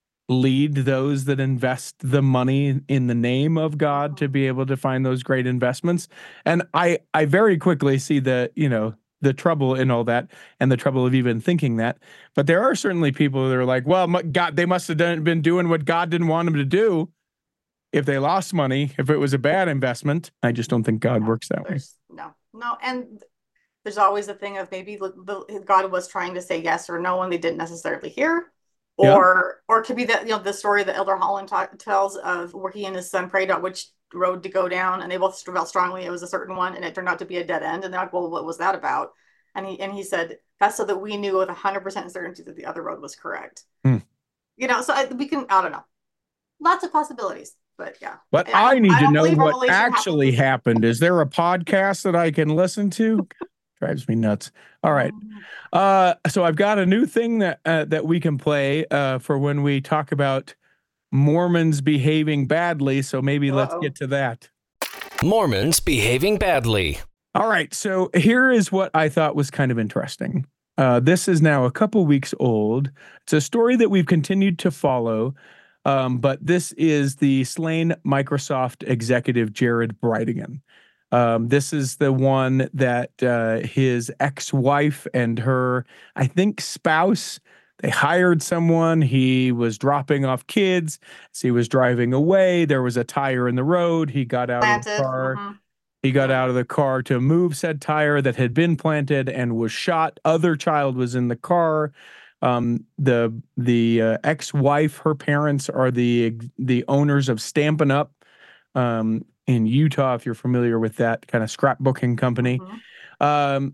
B: lead those that invest the money in the name of God to be able to find those great investments? And I I very quickly see the, you know, the trouble in all that, and the trouble of even thinking that. But there are certainly people that are like, well, God, they must have done, been doing what God didn't want them to do if they lost money, if it was a bad investment. I just don't think God
C: No,
B: works that way.
C: there's no, no, and there's always a thing of maybe the, the, God was trying to say yes or no, and they didn't necessarily hear,
B: Yeah.
C: or or it could be that, you know, the story that Elder Holland ta- tells of where he and his son prayed out which road to go down, and they both felt strongly it was a certain one, and it turned out to be a dead end, and they're like, well, what was that about? And he and he said that's so that we knew with one hundred percent certainty that the other road was correct.
B: Hmm.
C: You know, so I, we can, I don't know, lots of possibilities. But yeah,
B: But
C: I,
B: I need
C: I
B: to
C: don't
B: know
C: believe
B: what
C: revelation
B: actually
C: happens.
B: happened. Is there a podcast that I can listen to? Drives me nuts. All right. Uh, so I've got a new thing that uh, that we can play uh, for when we talk about Mormons behaving badly. So maybe let's
C: Uh-oh.
B: get to that.
A: Mormons behaving badly.
B: All right. So here is what I thought was kind of interesting. Uh, this is now a couple weeks old. It's a story that we've continued to follow. Um, but this is the slain Microsoft executive, Jared Brightigan. Um, this is the one that uh, his ex-wife and her, I think, spouse, they hired someone. He was dropping off kids. As he was driving away, there was a tire in the road. He got out
C: Planted.
B: of the car.
C: Mhm.
B: He got out of the car to move said tire that had been planted and was shot. Other child was in the car. Um, the the uh, ex-wife, her parents are the the owners of Stampin' Up um, in Utah, if you're familiar with that kind of scrapbooking company.
C: Mhm.
B: Um,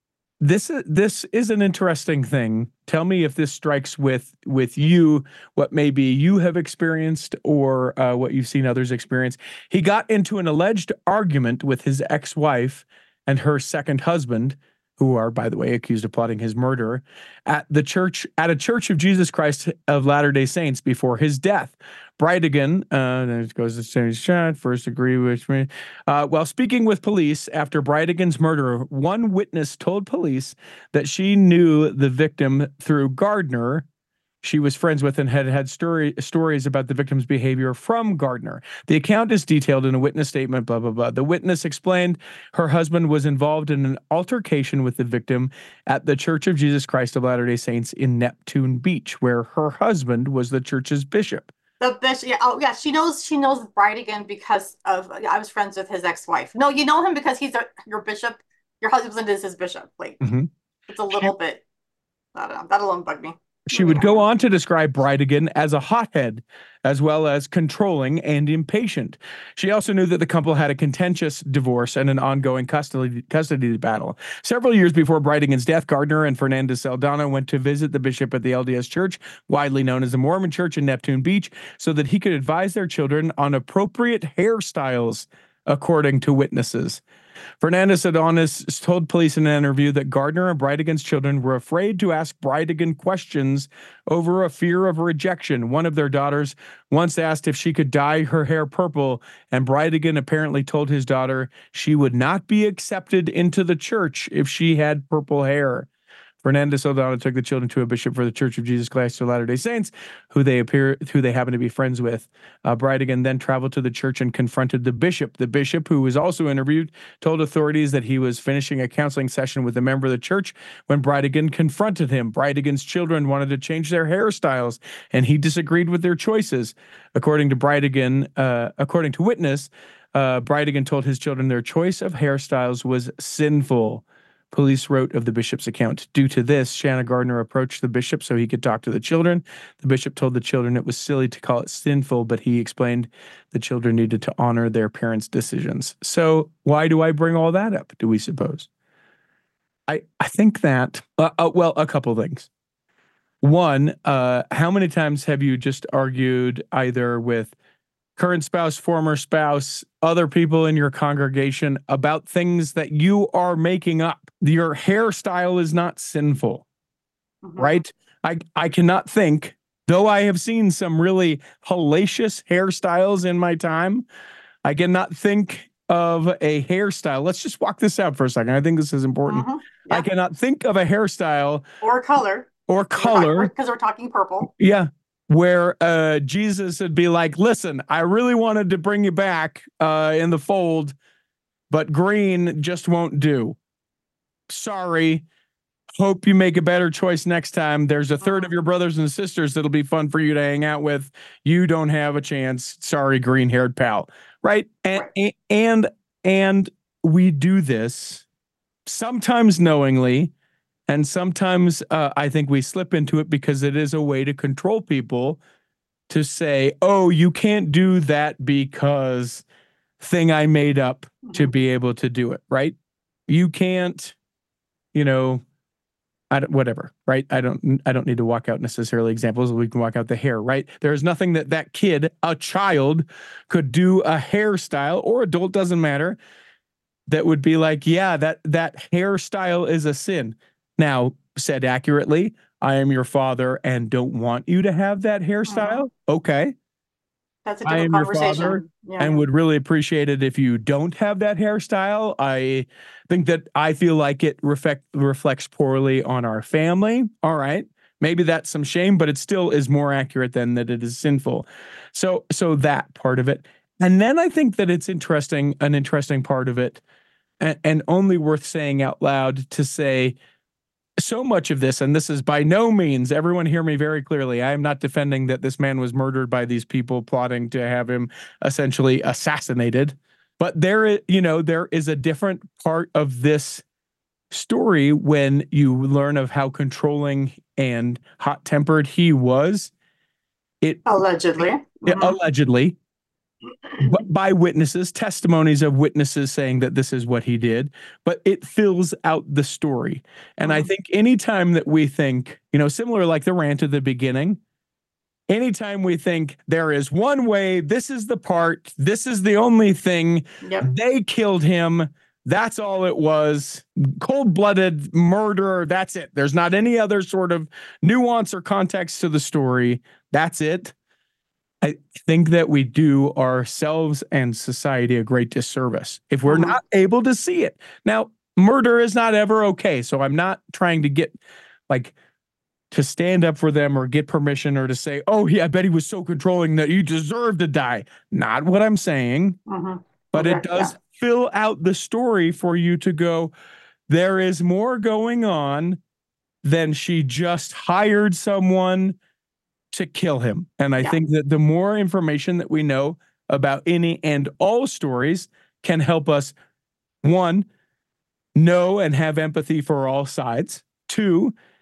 B: this is this is an interesting thing. Tell me if this strikes with with you, what maybe you have experienced or uh, what you've seen others experience. He got into an alleged argument with his ex-wife and her second husband, who are, by the way, accused of plotting his murder, at the church, at a Church of Jesus Christ of Latter-day Saints before his death. Brightigan, uh, there goes the same shot, first agree with me. Uh, while speaking with police after Brightigan's murder, one witness told police that she knew the victim through Gardner. She was friends with and had had story, stories about the victim's behavior from Gardner. The account is detailed in a witness statement, blah, blah, blah. The witness explained her husband was involved in an altercation with the victim at the Church of Jesus Christ of Latter-day Saints in Neptune Beach, where her husband was the church's bishop.
C: The bishop, yeah, oh yeah, she knows she knows Brightigan because of I was friends with his ex-wife. No, you know him because he's a, your bishop. Your husband is his bishop. Like
B: Mhm.
C: it's a little bit. I don't know. That alone bugged me.
B: She would go on to describe Bridegan as a hothead, as well as controlling and impatient. She also knew that the couple had a contentious divorce and an ongoing custody custody battle. Several years before Bridegan's death, Gardner and Fernandez Saldana went to visit the bishop at the L D S Church, widely known as the Mormon Church in Neptune Beach, so that he could advise their children on appropriate hairstyles, according to witnesses. Fernandez Adonis told police in an interview that Gardner and Bridegan's children were afraid to ask Bridegan questions over a fear of rejection. One of their daughters once asked if she could dye her hair purple, and Bridegan apparently told his daughter she would not be accepted into the church if she had purple hair. Fernandez Saldana took the children to a bishop for the Church of Jesus Christ of Latter-day Saints, who they appear, who they happen to be friends with. Uh, Bridegan then traveled to the church and confronted the bishop. The bishop, who was also interviewed, told authorities that he was finishing a counseling session with a member of the church when Bridegan confronted him. Bridegan's children wanted to change their hairstyles, and he disagreed with their choices. According to Bridegan, uh, according to witness, uh, Bridegan told his children their choice of hairstyles was sinful. Police wrote of the bishop's account. Due to this, Shanna Gardner approached the bishop so he could talk to the children. The bishop told the children it was silly to call it sinful, but he explained the children needed to honor their parents' decisions. So why do I bring all that up, do we suppose? I, I think that, uh, uh, well, a couple things. One, uh, how many times have you just argued either with current spouse, former spouse, other people in your congregation about things that you are making up? Your hairstyle is not sinful, mm-hmm. right? I, I cannot think, though I have seen some really hellacious hairstyles in my time, I cannot think of a hairstyle. Let's just walk this out for a second. I think this is important. Mm-hmm. Yeah. I cannot think of a hairstyle.
C: Or color.
B: Or color.
C: Because we're, we're talking purple.
B: Yeah. Where uh, Jesus would be like, listen, I really wanted to bring you back uh, in the fold, but green just won't do. Sorry. Hope you make a better choice next time. There's a third of your brothers and sisters that'll be fun for you to hang out with. You don't have a chance. Sorry, green-haired pal. Right? And, right. and, and we do this sometimes knowingly, and sometimes uh, I think we slip into it because it is a way to control people, to say, oh, you can't do that because thing I made up to be able to do it, right? You can't, you know, I don't, whatever, right? I don't, I don't need to walk out necessarily examples. We can walk out the hair, right? There's nothing that that kid, a child, could do a hairstyle, or adult, doesn't matter, that would be like, yeah, that that hairstyle is a sin. Now, said accurately, I am your father and don't want you to have that hairstyle. Okay.
C: That's a different conversation. I am your father
B: yeah. and would really appreciate it if you don't have that hairstyle. I think that I feel like it reflect, reflects poorly on our family. All right. Maybe that's some shame, but it still is more accurate than that it is sinful. So, so that part of it. And then I think that it's interesting, an interesting part of it, and, and only worth saying out loud, to say, so much of this, and this is by no means, everyone hear me very clearly, I am not defending that this man was murdered by these people plotting to have him essentially assassinated. But there is, you know, there is a different part of this story when you learn of how controlling and hot-tempered he was. It
C: allegedly,
B: it, mm-hmm. allegedly, by witnesses, testimonies of witnesses saying that this is what he did, but it fills out the story. And mm-hmm. I think anytime that we think, you know, similar like the rant at the beginning, anytime we think there is one way, this is the part, this is the only thing, yep. they killed him, that's all it was, cold-blooded murder, that's it. There's not any other sort of nuance or context to the story. That's it. I think that we do ourselves and society a great disservice if we're mm-hmm. not able to see it. Now, murder is not ever okay, so I'm not trying to get, like, to stand up for them or get permission or to say, oh, yeah, I bet he was so controlling that you deserve to die. Not what I'm saying, mm-hmm. but okay, it does yeah. fill out the story for you to go, there is more going on than she just hired someone to kill him. And I yeah. think that the more information that we know about any and all stories can help us, one, know and have empathy for all sides. Two,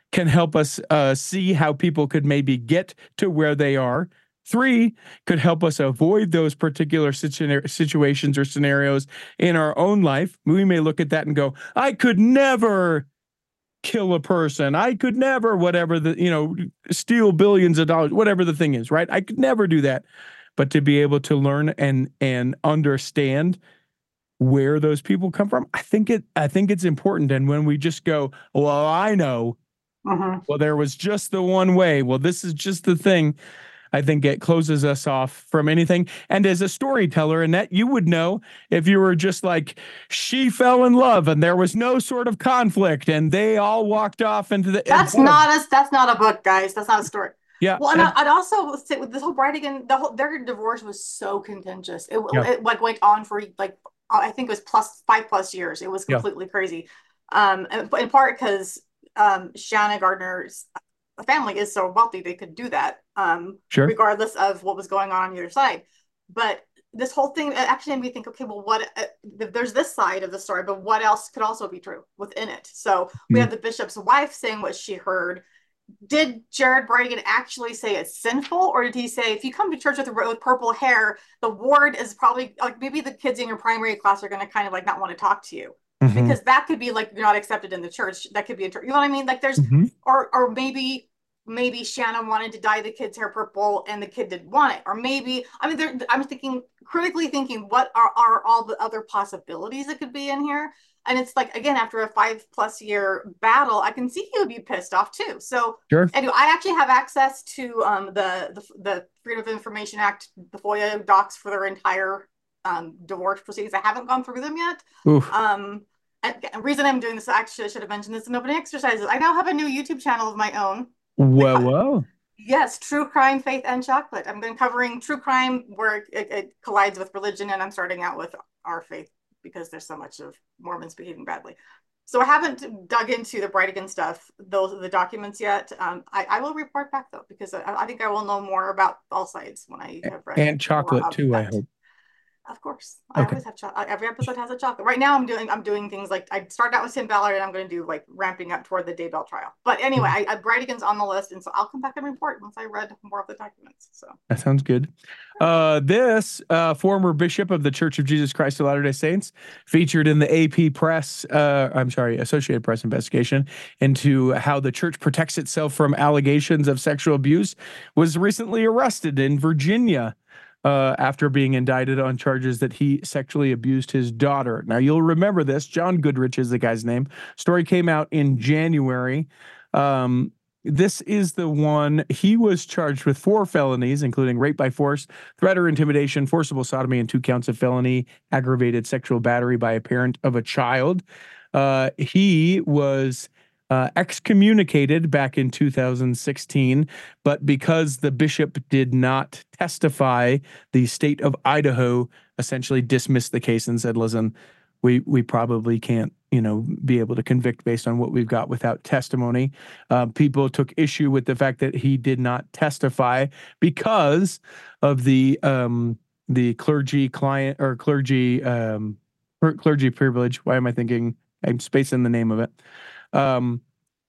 B: can help us uh, see how people could maybe get to where they are. Three, could help us avoid those particular situ- situations or scenarios in our own life. We may look at that and go, I could never kill a person. I could never, whatever the, you know, steal billions of dollars, whatever the thing is, right? I could never do that. But to be able to learn and and understand where those people come from, I think it I think it's important. And when we just go, well, I know,
C: Uh-huh.
B: well, there was just the one way. Well, this is just the thing. I think it closes us off from anything. And as a storyteller, Annette, you would know if you were just like, she fell in love and there was no sort of conflict and they all walked off into the.
C: That's not a that's not a book, guys. That's not a story.
B: Yeah.
C: Well, and I, I'd also say with this whole Brightigan, the whole their divorce was so contentious. It,
B: Yeah.
C: it like went on for like I think it was plus five plus years. It was
B: Yeah.
C: completely crazy. Um, and, in part because um, Shanna Gardner's family is so wealthy they could do that. Um,
B: Sure.
C: regardless of what was going on on the other side. But this whole thing actually made me think, okay, well, what uh, there's this side of the story, but what else could also be true within it? So we
B: Mhm.
C: have the bishop's wife saying what she heard. Did Jared Brightigan actually say it's sinful, or did he say if you come to church with, with purple hair, the ward is probably like maybe the kids in your primary class are going to kind of like not want to talk to you
B: Mhm.
C: because that could be like you're not accepted in the church. That could be a, you know what I mean? Like there's
B: Mhm.
C: or or maybe maybe Shannon wanted to dye the kid's hair purple and the kid didn't want it, or maybe I mean there, I'm thinking critically thinking what are, are all the other possibilities that could be in here. And it's like, again, after a five plus year battle, I can see he would be pissed off too. So
B: Sure.
C: anyway, I actually have access to um, the, the the Freedom of Information Act, the FOIA docs for their entire um, divorce proceedings. I haven't gone through them yet.
B: Oof.
C: Um, and the reason I'm doing this, actually, I should have mentioned this in opening exercises. I now have a new YouTube channel of my own.
B: Whoa, whoa.
C: Yes, True Crime, Faith, and Chocolate. I'm going covering true crime where it, it collides with religion, and I'm starting out with our faith because there's so much of Mormons behaving badly. So I haven't dug into the Brightigan stuff, those the documents yet. Um, I, I will report back though, because I, I think I will know more about all sides when I have read.
B: And chocolate too, I hope.
C: Of course, I
B: Okay.
C: always have chocolate. Every episode has a chocolate. Right now, I'm doing I'm doing things like I started out with Tim Ballard, and I'm going to do like ramping up toward the Daybell trial. But anyway, I, I Brightigan's on the list, and so I'll come back and report once I read more of the documents. So
B: That sounds good. Uh, this uh, former bishop of the Church of Jesus Christ of Latter-day Saints featured in the A P Press, uh, I'm sorry, Associated Press investigation into how the church protects itself from allegations of sexual abuse, was recently arrested in Virginia uh, after being indicted on charges that he sexually abused his daughter. Now, you'll remember this. John Goodrich is the guy's name. Story came out in January. Um, This is the one. He was charged with four felonies, including rape by force, threat or intimidation, forcible sodomy, and two counts of felony aggravated sexual battery by a parent of a child. Uh, he was uh, excommunicated back in two thousand sixteen, but because the bishop did not testify, the state of Idaho essentially dismissed the case and said, listen, we we probably can't, you know, be able to convict based on what we've got without testimony. Uh, people took issue with the fact that he did not testify because of the um, the clergy client or clergy um, clergy privilege. Why am I thinking? I'm spacing the name of it. Um,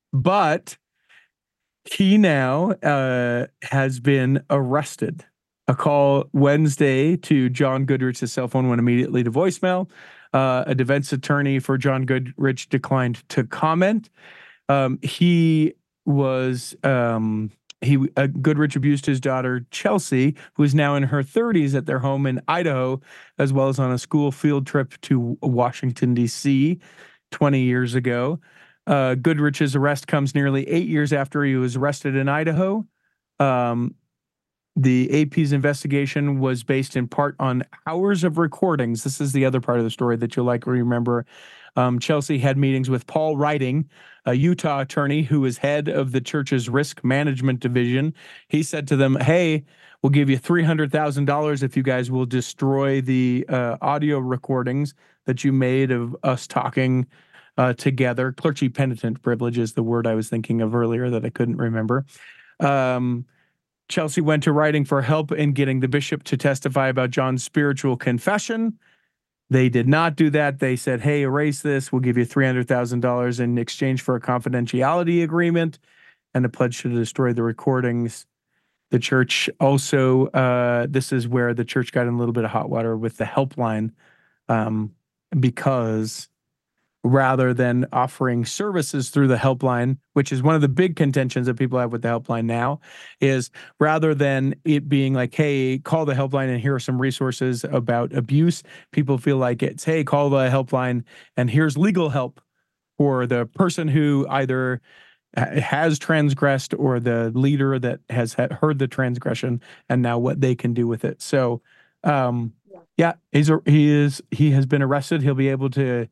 B: but he now uh, has been arrested. A call Wednesday to John Goodrich's cell phone went immediately to voicemail. Uh, a defense attorney for John Goodrich declined to comment. Um, he was um, he uh, Goodrich abused his daughter Chelsea, who is now in her thirties, at their home in Idaho, as well as on a school field trip to Washington D C twenty years ago. Uh, Goodrich's arrest comes nearly eight years after he was arrested in Idaho. Um, The A P's investigation was based in part on hours of recordings. This is the other part of the story that you'll likely remember. Um, Chelsea had meetings with Paul Writing, a Utah attorney who is head of the church's risk management division. He said to them, hey, we'll give you three hundred thousand dollars if you guys will destroy the uh, audio recordings that you made of us talking uh, together. Clergy penitent privilege is the word I was thinking of earlier that I couldn't remember. Um, Chelsea went to Writing for help in getting the bishop to testify about John's spiritual confession. They did not do that. They said, hey, erase this. We'll give you three hundred thousand dollars in exchange for a confidentiality agreement and a pledge to destroy the recordings. The church also, uh, this is where the church got in a little bit of hot water with the helpline, um, because rather than offering services through the helpline, which is one of the big contentions that people have with the helpline now, is rather than it being like, hey, call the helpline and here are some resources about abuse, people feel like it's, hey, call the helpline and here's legal help for the person who either has transgressed or the leader that has heard the transgression and now what they can do with it. So, um, yeah, yeah he's a, he is he has been arrested. He'll be able to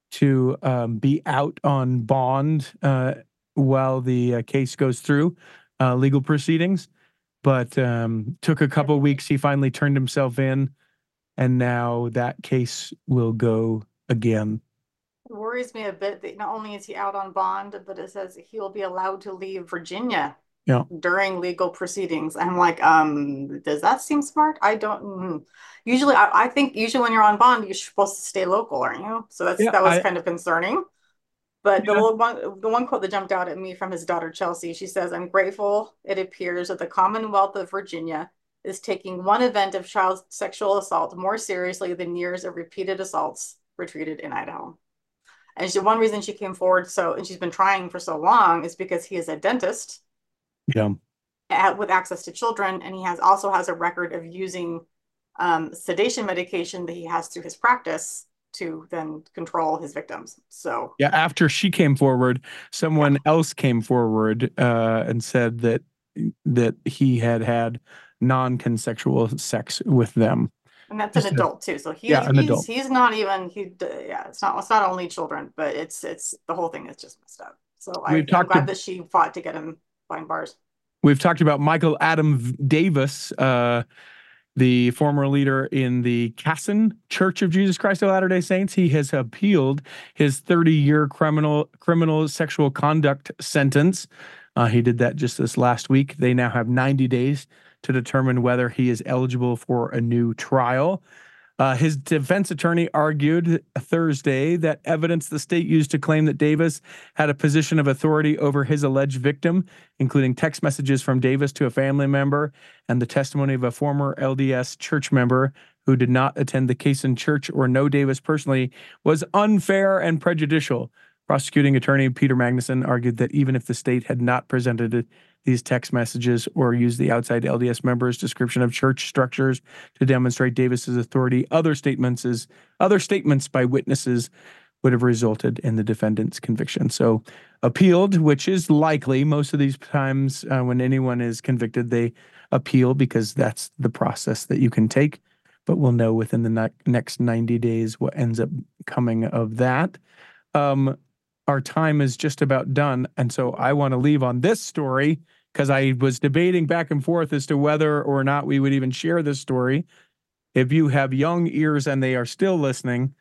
B: to um, be out on bond uh, while the uh, case goes through uh, legal proceedings. But um, took a couple of weeks. He finally turned himself in, and now that case will go again.
C: It worries me a bit that not only is he out on bond, but it says he will be allowed to leave Virginia
B: yeah.
C: during legal proceedings. I'm like, um, does that seem smart? I don't. Mm. Usually, I, I think usually when you're on bond, you're supposed to stay local, aren't you? So that's
B: Yeah,
C: that was
B: I,
C: kind of concerning. But
B: yeah.
C: the one the one quote that jumped out at me from his daughter Chelsea, she says, "I'm grateful. It appears that the Commonwealth of Virginia is taking one event of child sexual assault more seriously than years of repeated assaults retreated in Idaho." And she, one reason she came forward so, and she's been trying for so long, is because he is a dentist,
B: yeah,
C: at, with access to children, and he has also has a record of using um, sedation medication that he has through his practice to then control his victims. So
B: yeah, after she came forward, someone yeah. else came forward uh, and said that that he had had non-consensual sex with them.
C: And that's an adult too. So he's
B: yeah, an
C: he's,
B: adult.
C: he's not even he yeah, it's not it's not only children, but it's it's the whole thing is just messed up. So I, I'm glad to, that she fought to get him behind bars.
B: We've talked about Michael Adam Davis, uh, the former leader in the Casson Church of Jesus Christ of Latter-day Saints. He has appealed his thirty-year criminal criminal sexual conduct sentence. Uh, he did that just this last week. They now have ninety days to determine whether he is eligible for a new trial. Uh, his defense attorney argued Thursday that evidence the state used to claim that Davis had a position of authority over his alleged victim, including text messages from Davis to a family member and the testimony of a former L D S church member who did not attend the Casson church or know Davis personally, was unfair and prejudicial. Prosecuting attorney Peter Magnuson argued that even if the state had not presented these text messages or used the outside L D S members' description of church structures to demonstrate Davis's authority, other statements is other statements by witnesses would have resulted in the defendant's conviction. So appealed, which is likely. Most of these times uh, when anyone is convicted, they appeal because that's the process that you can take. But we'll know within the ne- next ninety days what ends up coming of that. Um, Our time is just about done. And so I want to leave on this story because I was debating back and forth as to whether or not we would even share this story. If you have young ears and they are still listening,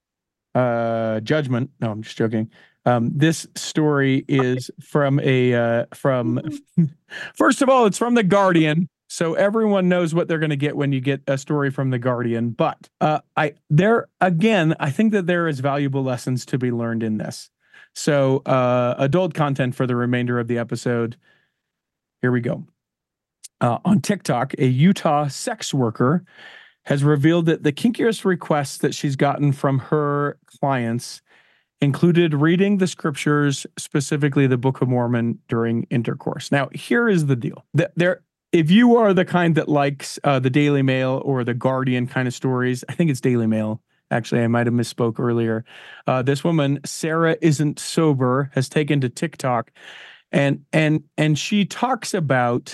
B: uh, judgment. No, I'm just joking. Um, this story is from a, uh, from, first of all, it's from The Guardian. So everyone knows what they're going to get when you get a story from The Guardian. But uh, I there again, I think that there is valuable lessons to be learned in this. So uh, adult content for the remainder of the episode. Here we go. Uh, on TikTok, a Utah sex worker has revealed that the kinkiest requests that she's gotten from her clients included reading the scriptures, specifically the Book of Mormon, during intercourse. Now, here is the deal. There, if you are the kind that likes uh, the Daily Mail or the Guardian kind of stories, I think it's Daily Mail. Actually, I might have misspoke earlier. Uh, this woman, Sarah Isn't Sober, has taken to TikTok, and and and she talks about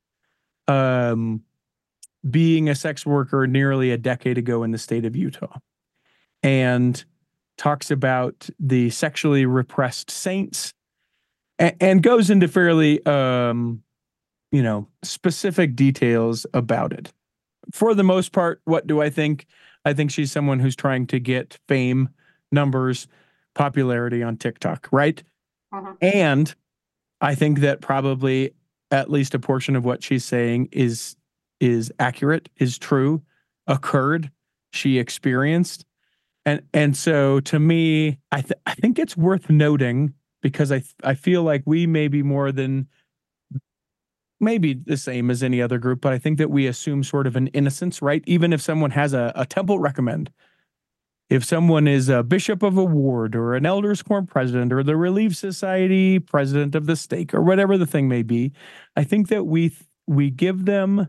B: um, being a sex worker nearly a decade ago in the state of Utah, and talks about the sexually repressed saints, and, and goes into fairly, um, you know, specific details about it. For the most part, what do I think? I think she's someone who's trying to get fame, numbers, popularity on TikTok, right?
C: Uh-huh.
B: And I think that probably at least a portion of what she's saying is is accurate, is true, occurred, she experienced. And and so to me, I th- I think it's worth noting because I th- I feel like we may be more than maybe the same as any other group, but I think that we assume sort of an innocence, right? Even if someone has a, a temple recommend, if someone is a bishop of a ward or an elders quorum president or the Relief Society president of the stake or whatever the thing may be, I think that we we give them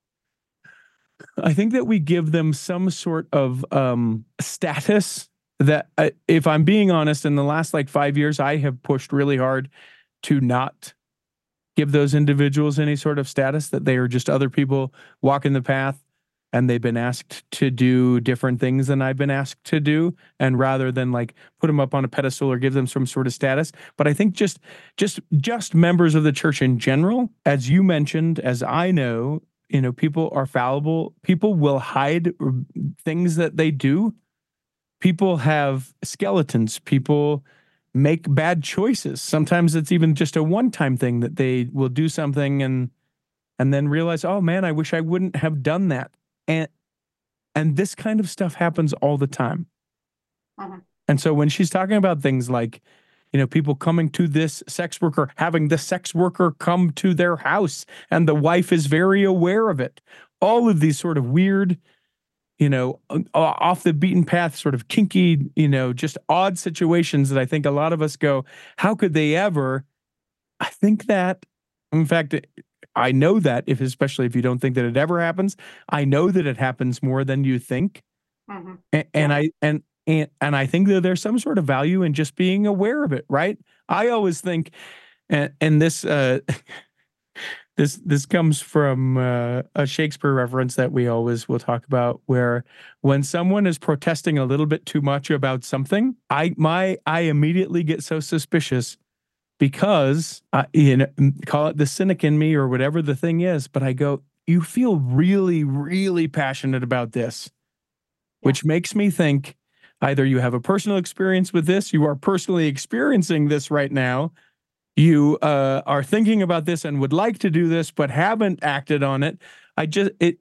B: I think that we give them some sort of um, status that, uh, if I'm being honest, in the last like five years, I have pushed really hard to not give those individuals any sort of status, that they are just other people walking the path and they've been asked to do different things than I've been asked to do. And rather than like put them up on a pedestal or give them some sort of status. But I think just, just, just members of the church in general, as you mentioned, as I know, you know, people are fallible. People will hide things that they do. People have skeletons. People make bad choices. Sometimes it's even just a one-time thing that they will do something and and then realize, oh man, I wish I wouldn't have done that. And and this kind of stuff happens all the time.
C: Uh-huh.
B: And so when she's talking about things like, you know, people coming to this sex worker, having the sex worker come to their house, and the wife is very aware of it. All of these sort of weird, you know, off the beaten path, sort of kinky, you know, just odd situations that I think a lot of us go, how could they ever? I think that, in fact, I know that if, especially if you don't think that it ever happens, I know that it happens more than you think.
C: Mm-hmm.
B: And, and
C: Yeah.
B: I, and, And and I think that there's some sort of value in just being aware of it, right? I always think, and, and this uh, this this comes from uh, a Shakespeare reference that we always will talk about, where when someone is protesting a little bit too much about something, I my I immediately get so suspicious because uh, you know, call it the cynic in me or whatever the thing is, but I go, you feel really, really passionate about this,
C: Yeah.
B: which makes me think. Either you have a personal experience with this, you are personally experiencing this right now, you uh, are thinking about this and would like to do this, but haven't acted on it. I just, it,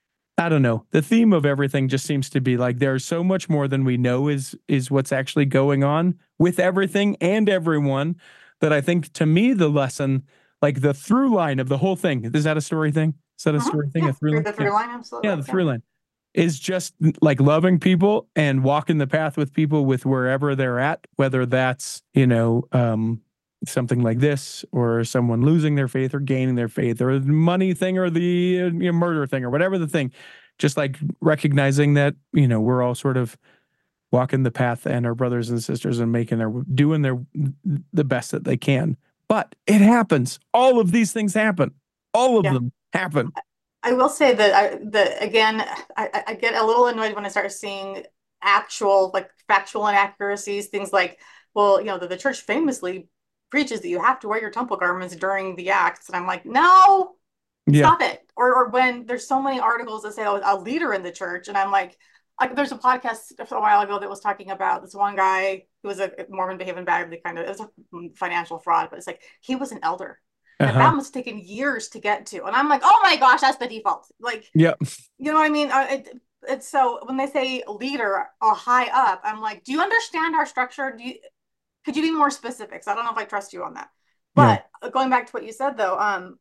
B: I don't know. The theme of everything just seems to be like there's so much more than we know is is what's actually going on with everything and everyone, that I think, to me, the lesson, like the through line of the whole thing, is that a story thing? Is that a
C: Uh-huh.
B: story thing?
C: Yeah,
B: A through line?
C: the through
B: Yeah.
C: line, absolutely.
B: Yeah, the through line is just like loving people and walking the path with people with wherever they're at, whether that's, you know, um, something like this or someone losing their faith or gaining their faith or the money thing or the uh, you know, murder thing or whatever the thing, just like recognizing that, you know, we're all sort of walking the path and our brothers and sisters and making their, doing their, the best that they can. But it happens. All of these things happen. All of
C: Yeah.
B: them happen.
C: I will say that I, that again, I, I get a little annoyed when I start seeing actual, like, factual inaccuracies, things like, well, you know, the, the church famously preaches that you have to wear your temple garments during the acts. And I'm like, no,
B: Yeah.
C: stop it. Or, or when there's so many articles that say, oh, a leader in the church. And I'm like, like, there's a podcast a while ago that was talking about this one guy who was a Mormon behaving badly, kind of, it was a financial fraud, but it's like, he was an elder. And
B: Uh-huh.
C: that must have taken years to get to. And I'm like, oh my gosh, that's the default. Like,
B: Yep.
C: you know what I mean? Uh, it, it's so when they say leader or high up, I'm like, do you understand our structure? Do you, could you be more specific? So I don't know if I trust you on that. But no. Going back to what you said, though, um,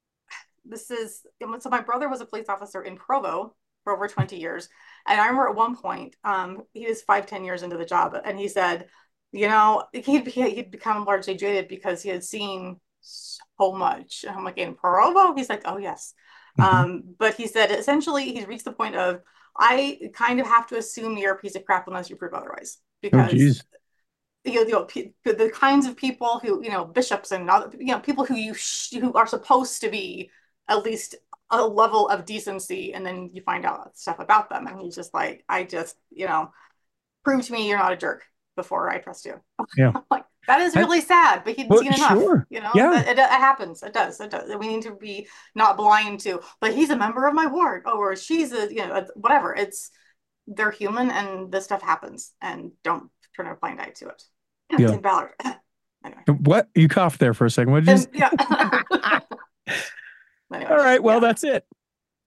C: this is, so my brother was a police officer in Provo for over twenty years. And I remember at one point, um, he was five, ten years into the job. And he said, you know, he'd, he'd become largely jaded because he had seen so much. And I'm like, in Provo? He's like, oh, yes. Mm-hmm. Um, but he said, essentially, he's reached the point of, I kind of have to assume you're a piece of crap unless you prove otherwise. Because, oh, you know, you know, the kinds of people who, you know, bishops and other, you know, people who you sh- who are supposed to be at least a level of decency, and then you find out stuff about them. And he's just like, I just, you know, prove to me you're not a jerk before I trust you.
B: Yeah.
C: Like, that is really I, sad, but he'd
B: well,
C: seen enough.
B: Sure.
C: You know,
B: yeah.
C: it, it, it happens. It does. It does. We need to be not blind to, but he's a member of my ward. Oh, or she's a, you know, whatever. It's, they're human and this stuff happens, and don't turn a blind eye to it. Yeah. It's Ballard. Anyway.
B: What? You coughed there for a second. What did you
C: and, yeah.
B: Anyway, all right. Well, yeah. That's it.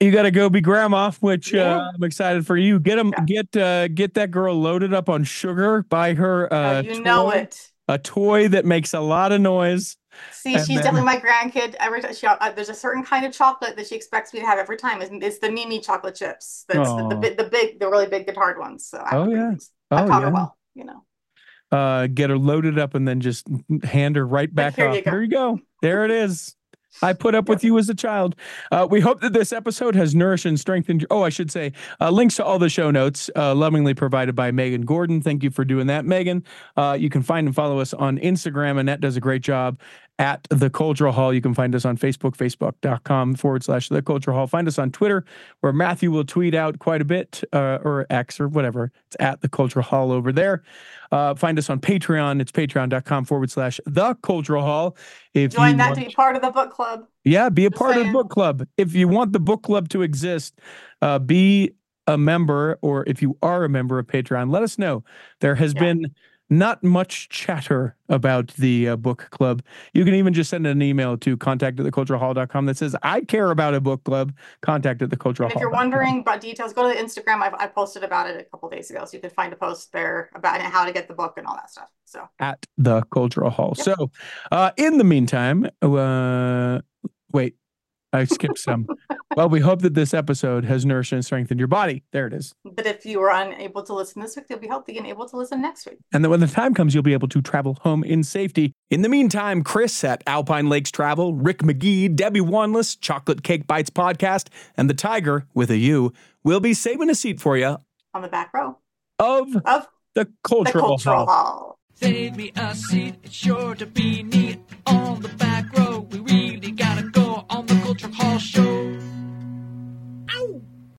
B: You got to go be grandma, which
C: Yeah.
B: uh, I'm excited for you. Get them,
C: Yeah.
B: get uh, get that girl loaded up on sugar. Buy her
C: Uh,
B: uh,
C: you
B: toy,
C: know it.
B: a toy that makes a lot of noise.
C: See,
B: And
C: she's
B: then-
C: definitely my grandkid. Every time she, uh, there's a certain kind of chocolate that she expects me to have every time. It's, it's the Mimi chocolate chips. That's the, the
B: Aw.
C: big, the big, the really big, good hard ones. So I have
B: Oh,
C: to bring
B: yeah.
C: these. I
B: Oh,
C: taught
B: yeah.
C: her well, you know.
B: Uh, get her loaded up and then just hand her right back
C: here
B: off.
C: you go.
B: There you go. There it is. I put up with you as a child. Uh, we hope that this episode has nourished and strengthened your. Oh, I should say uh, links to all the show notes uh, lovingly provided by Megan Gordon. Thank you for doing that, Megan. Uh, you can find and follow us on Instagram. Annette does a great job at The Cultural Hall. You can find us on Facebook, facebook.com forward slash The Cultural Hall. Find us on Twitter, where Matthew will tweet out quite a bit, uh, or X or whatever. It's at The Cultural Hall over there. Uh, find us on Patreon. It's patreon.com forward slash The Cultural Hall. If
C: Join
B: you
C: that
B: want-
C: to be part of the book club.
B: yeah, be a
C: Just
B: part of the
C: saying.
B: book club. If you want the book club to exist, uh, be a member, or if you are a member of Patreon, let us know. There has
C: Yeah.
B: been not much chatter about the uh, book club. You can even just send an email to contact at the cultural hall dot com that says, I care about a book club. Contact at the cultural
C: And if
B: hall.
C: you're wondering about details, go to the Instagram. I, I posted about it a couple days ago, so you can find a post there about how to get the book and all that stuff. So
B: At the cultural hall.
C: Yep.
B: So uh, in the meantime, uh, wait, I skipped some. Well, we hope that this episode has nourished and strengthened your body. There it is.
C: but if you were unable to listen this week, you'll be healthy and able to listen next week.
B: And then when the time comes, you'll be able to travel home in safety. In the meantime, Chris at Alpine Lakes Travel, Rick McGee, Debbie Wanless, Chocolate Cake Bites Podcast, and the Tiger with a U will be saving a seat for you
C: On the back row
B: of
C: of
B: the
C: the
B: Cultural,
C: Cultural
B: Hall.
C: Hall.
F: Save me a seat, it's sure to be neat on the back row. We really gotta go on the Culture Hall show.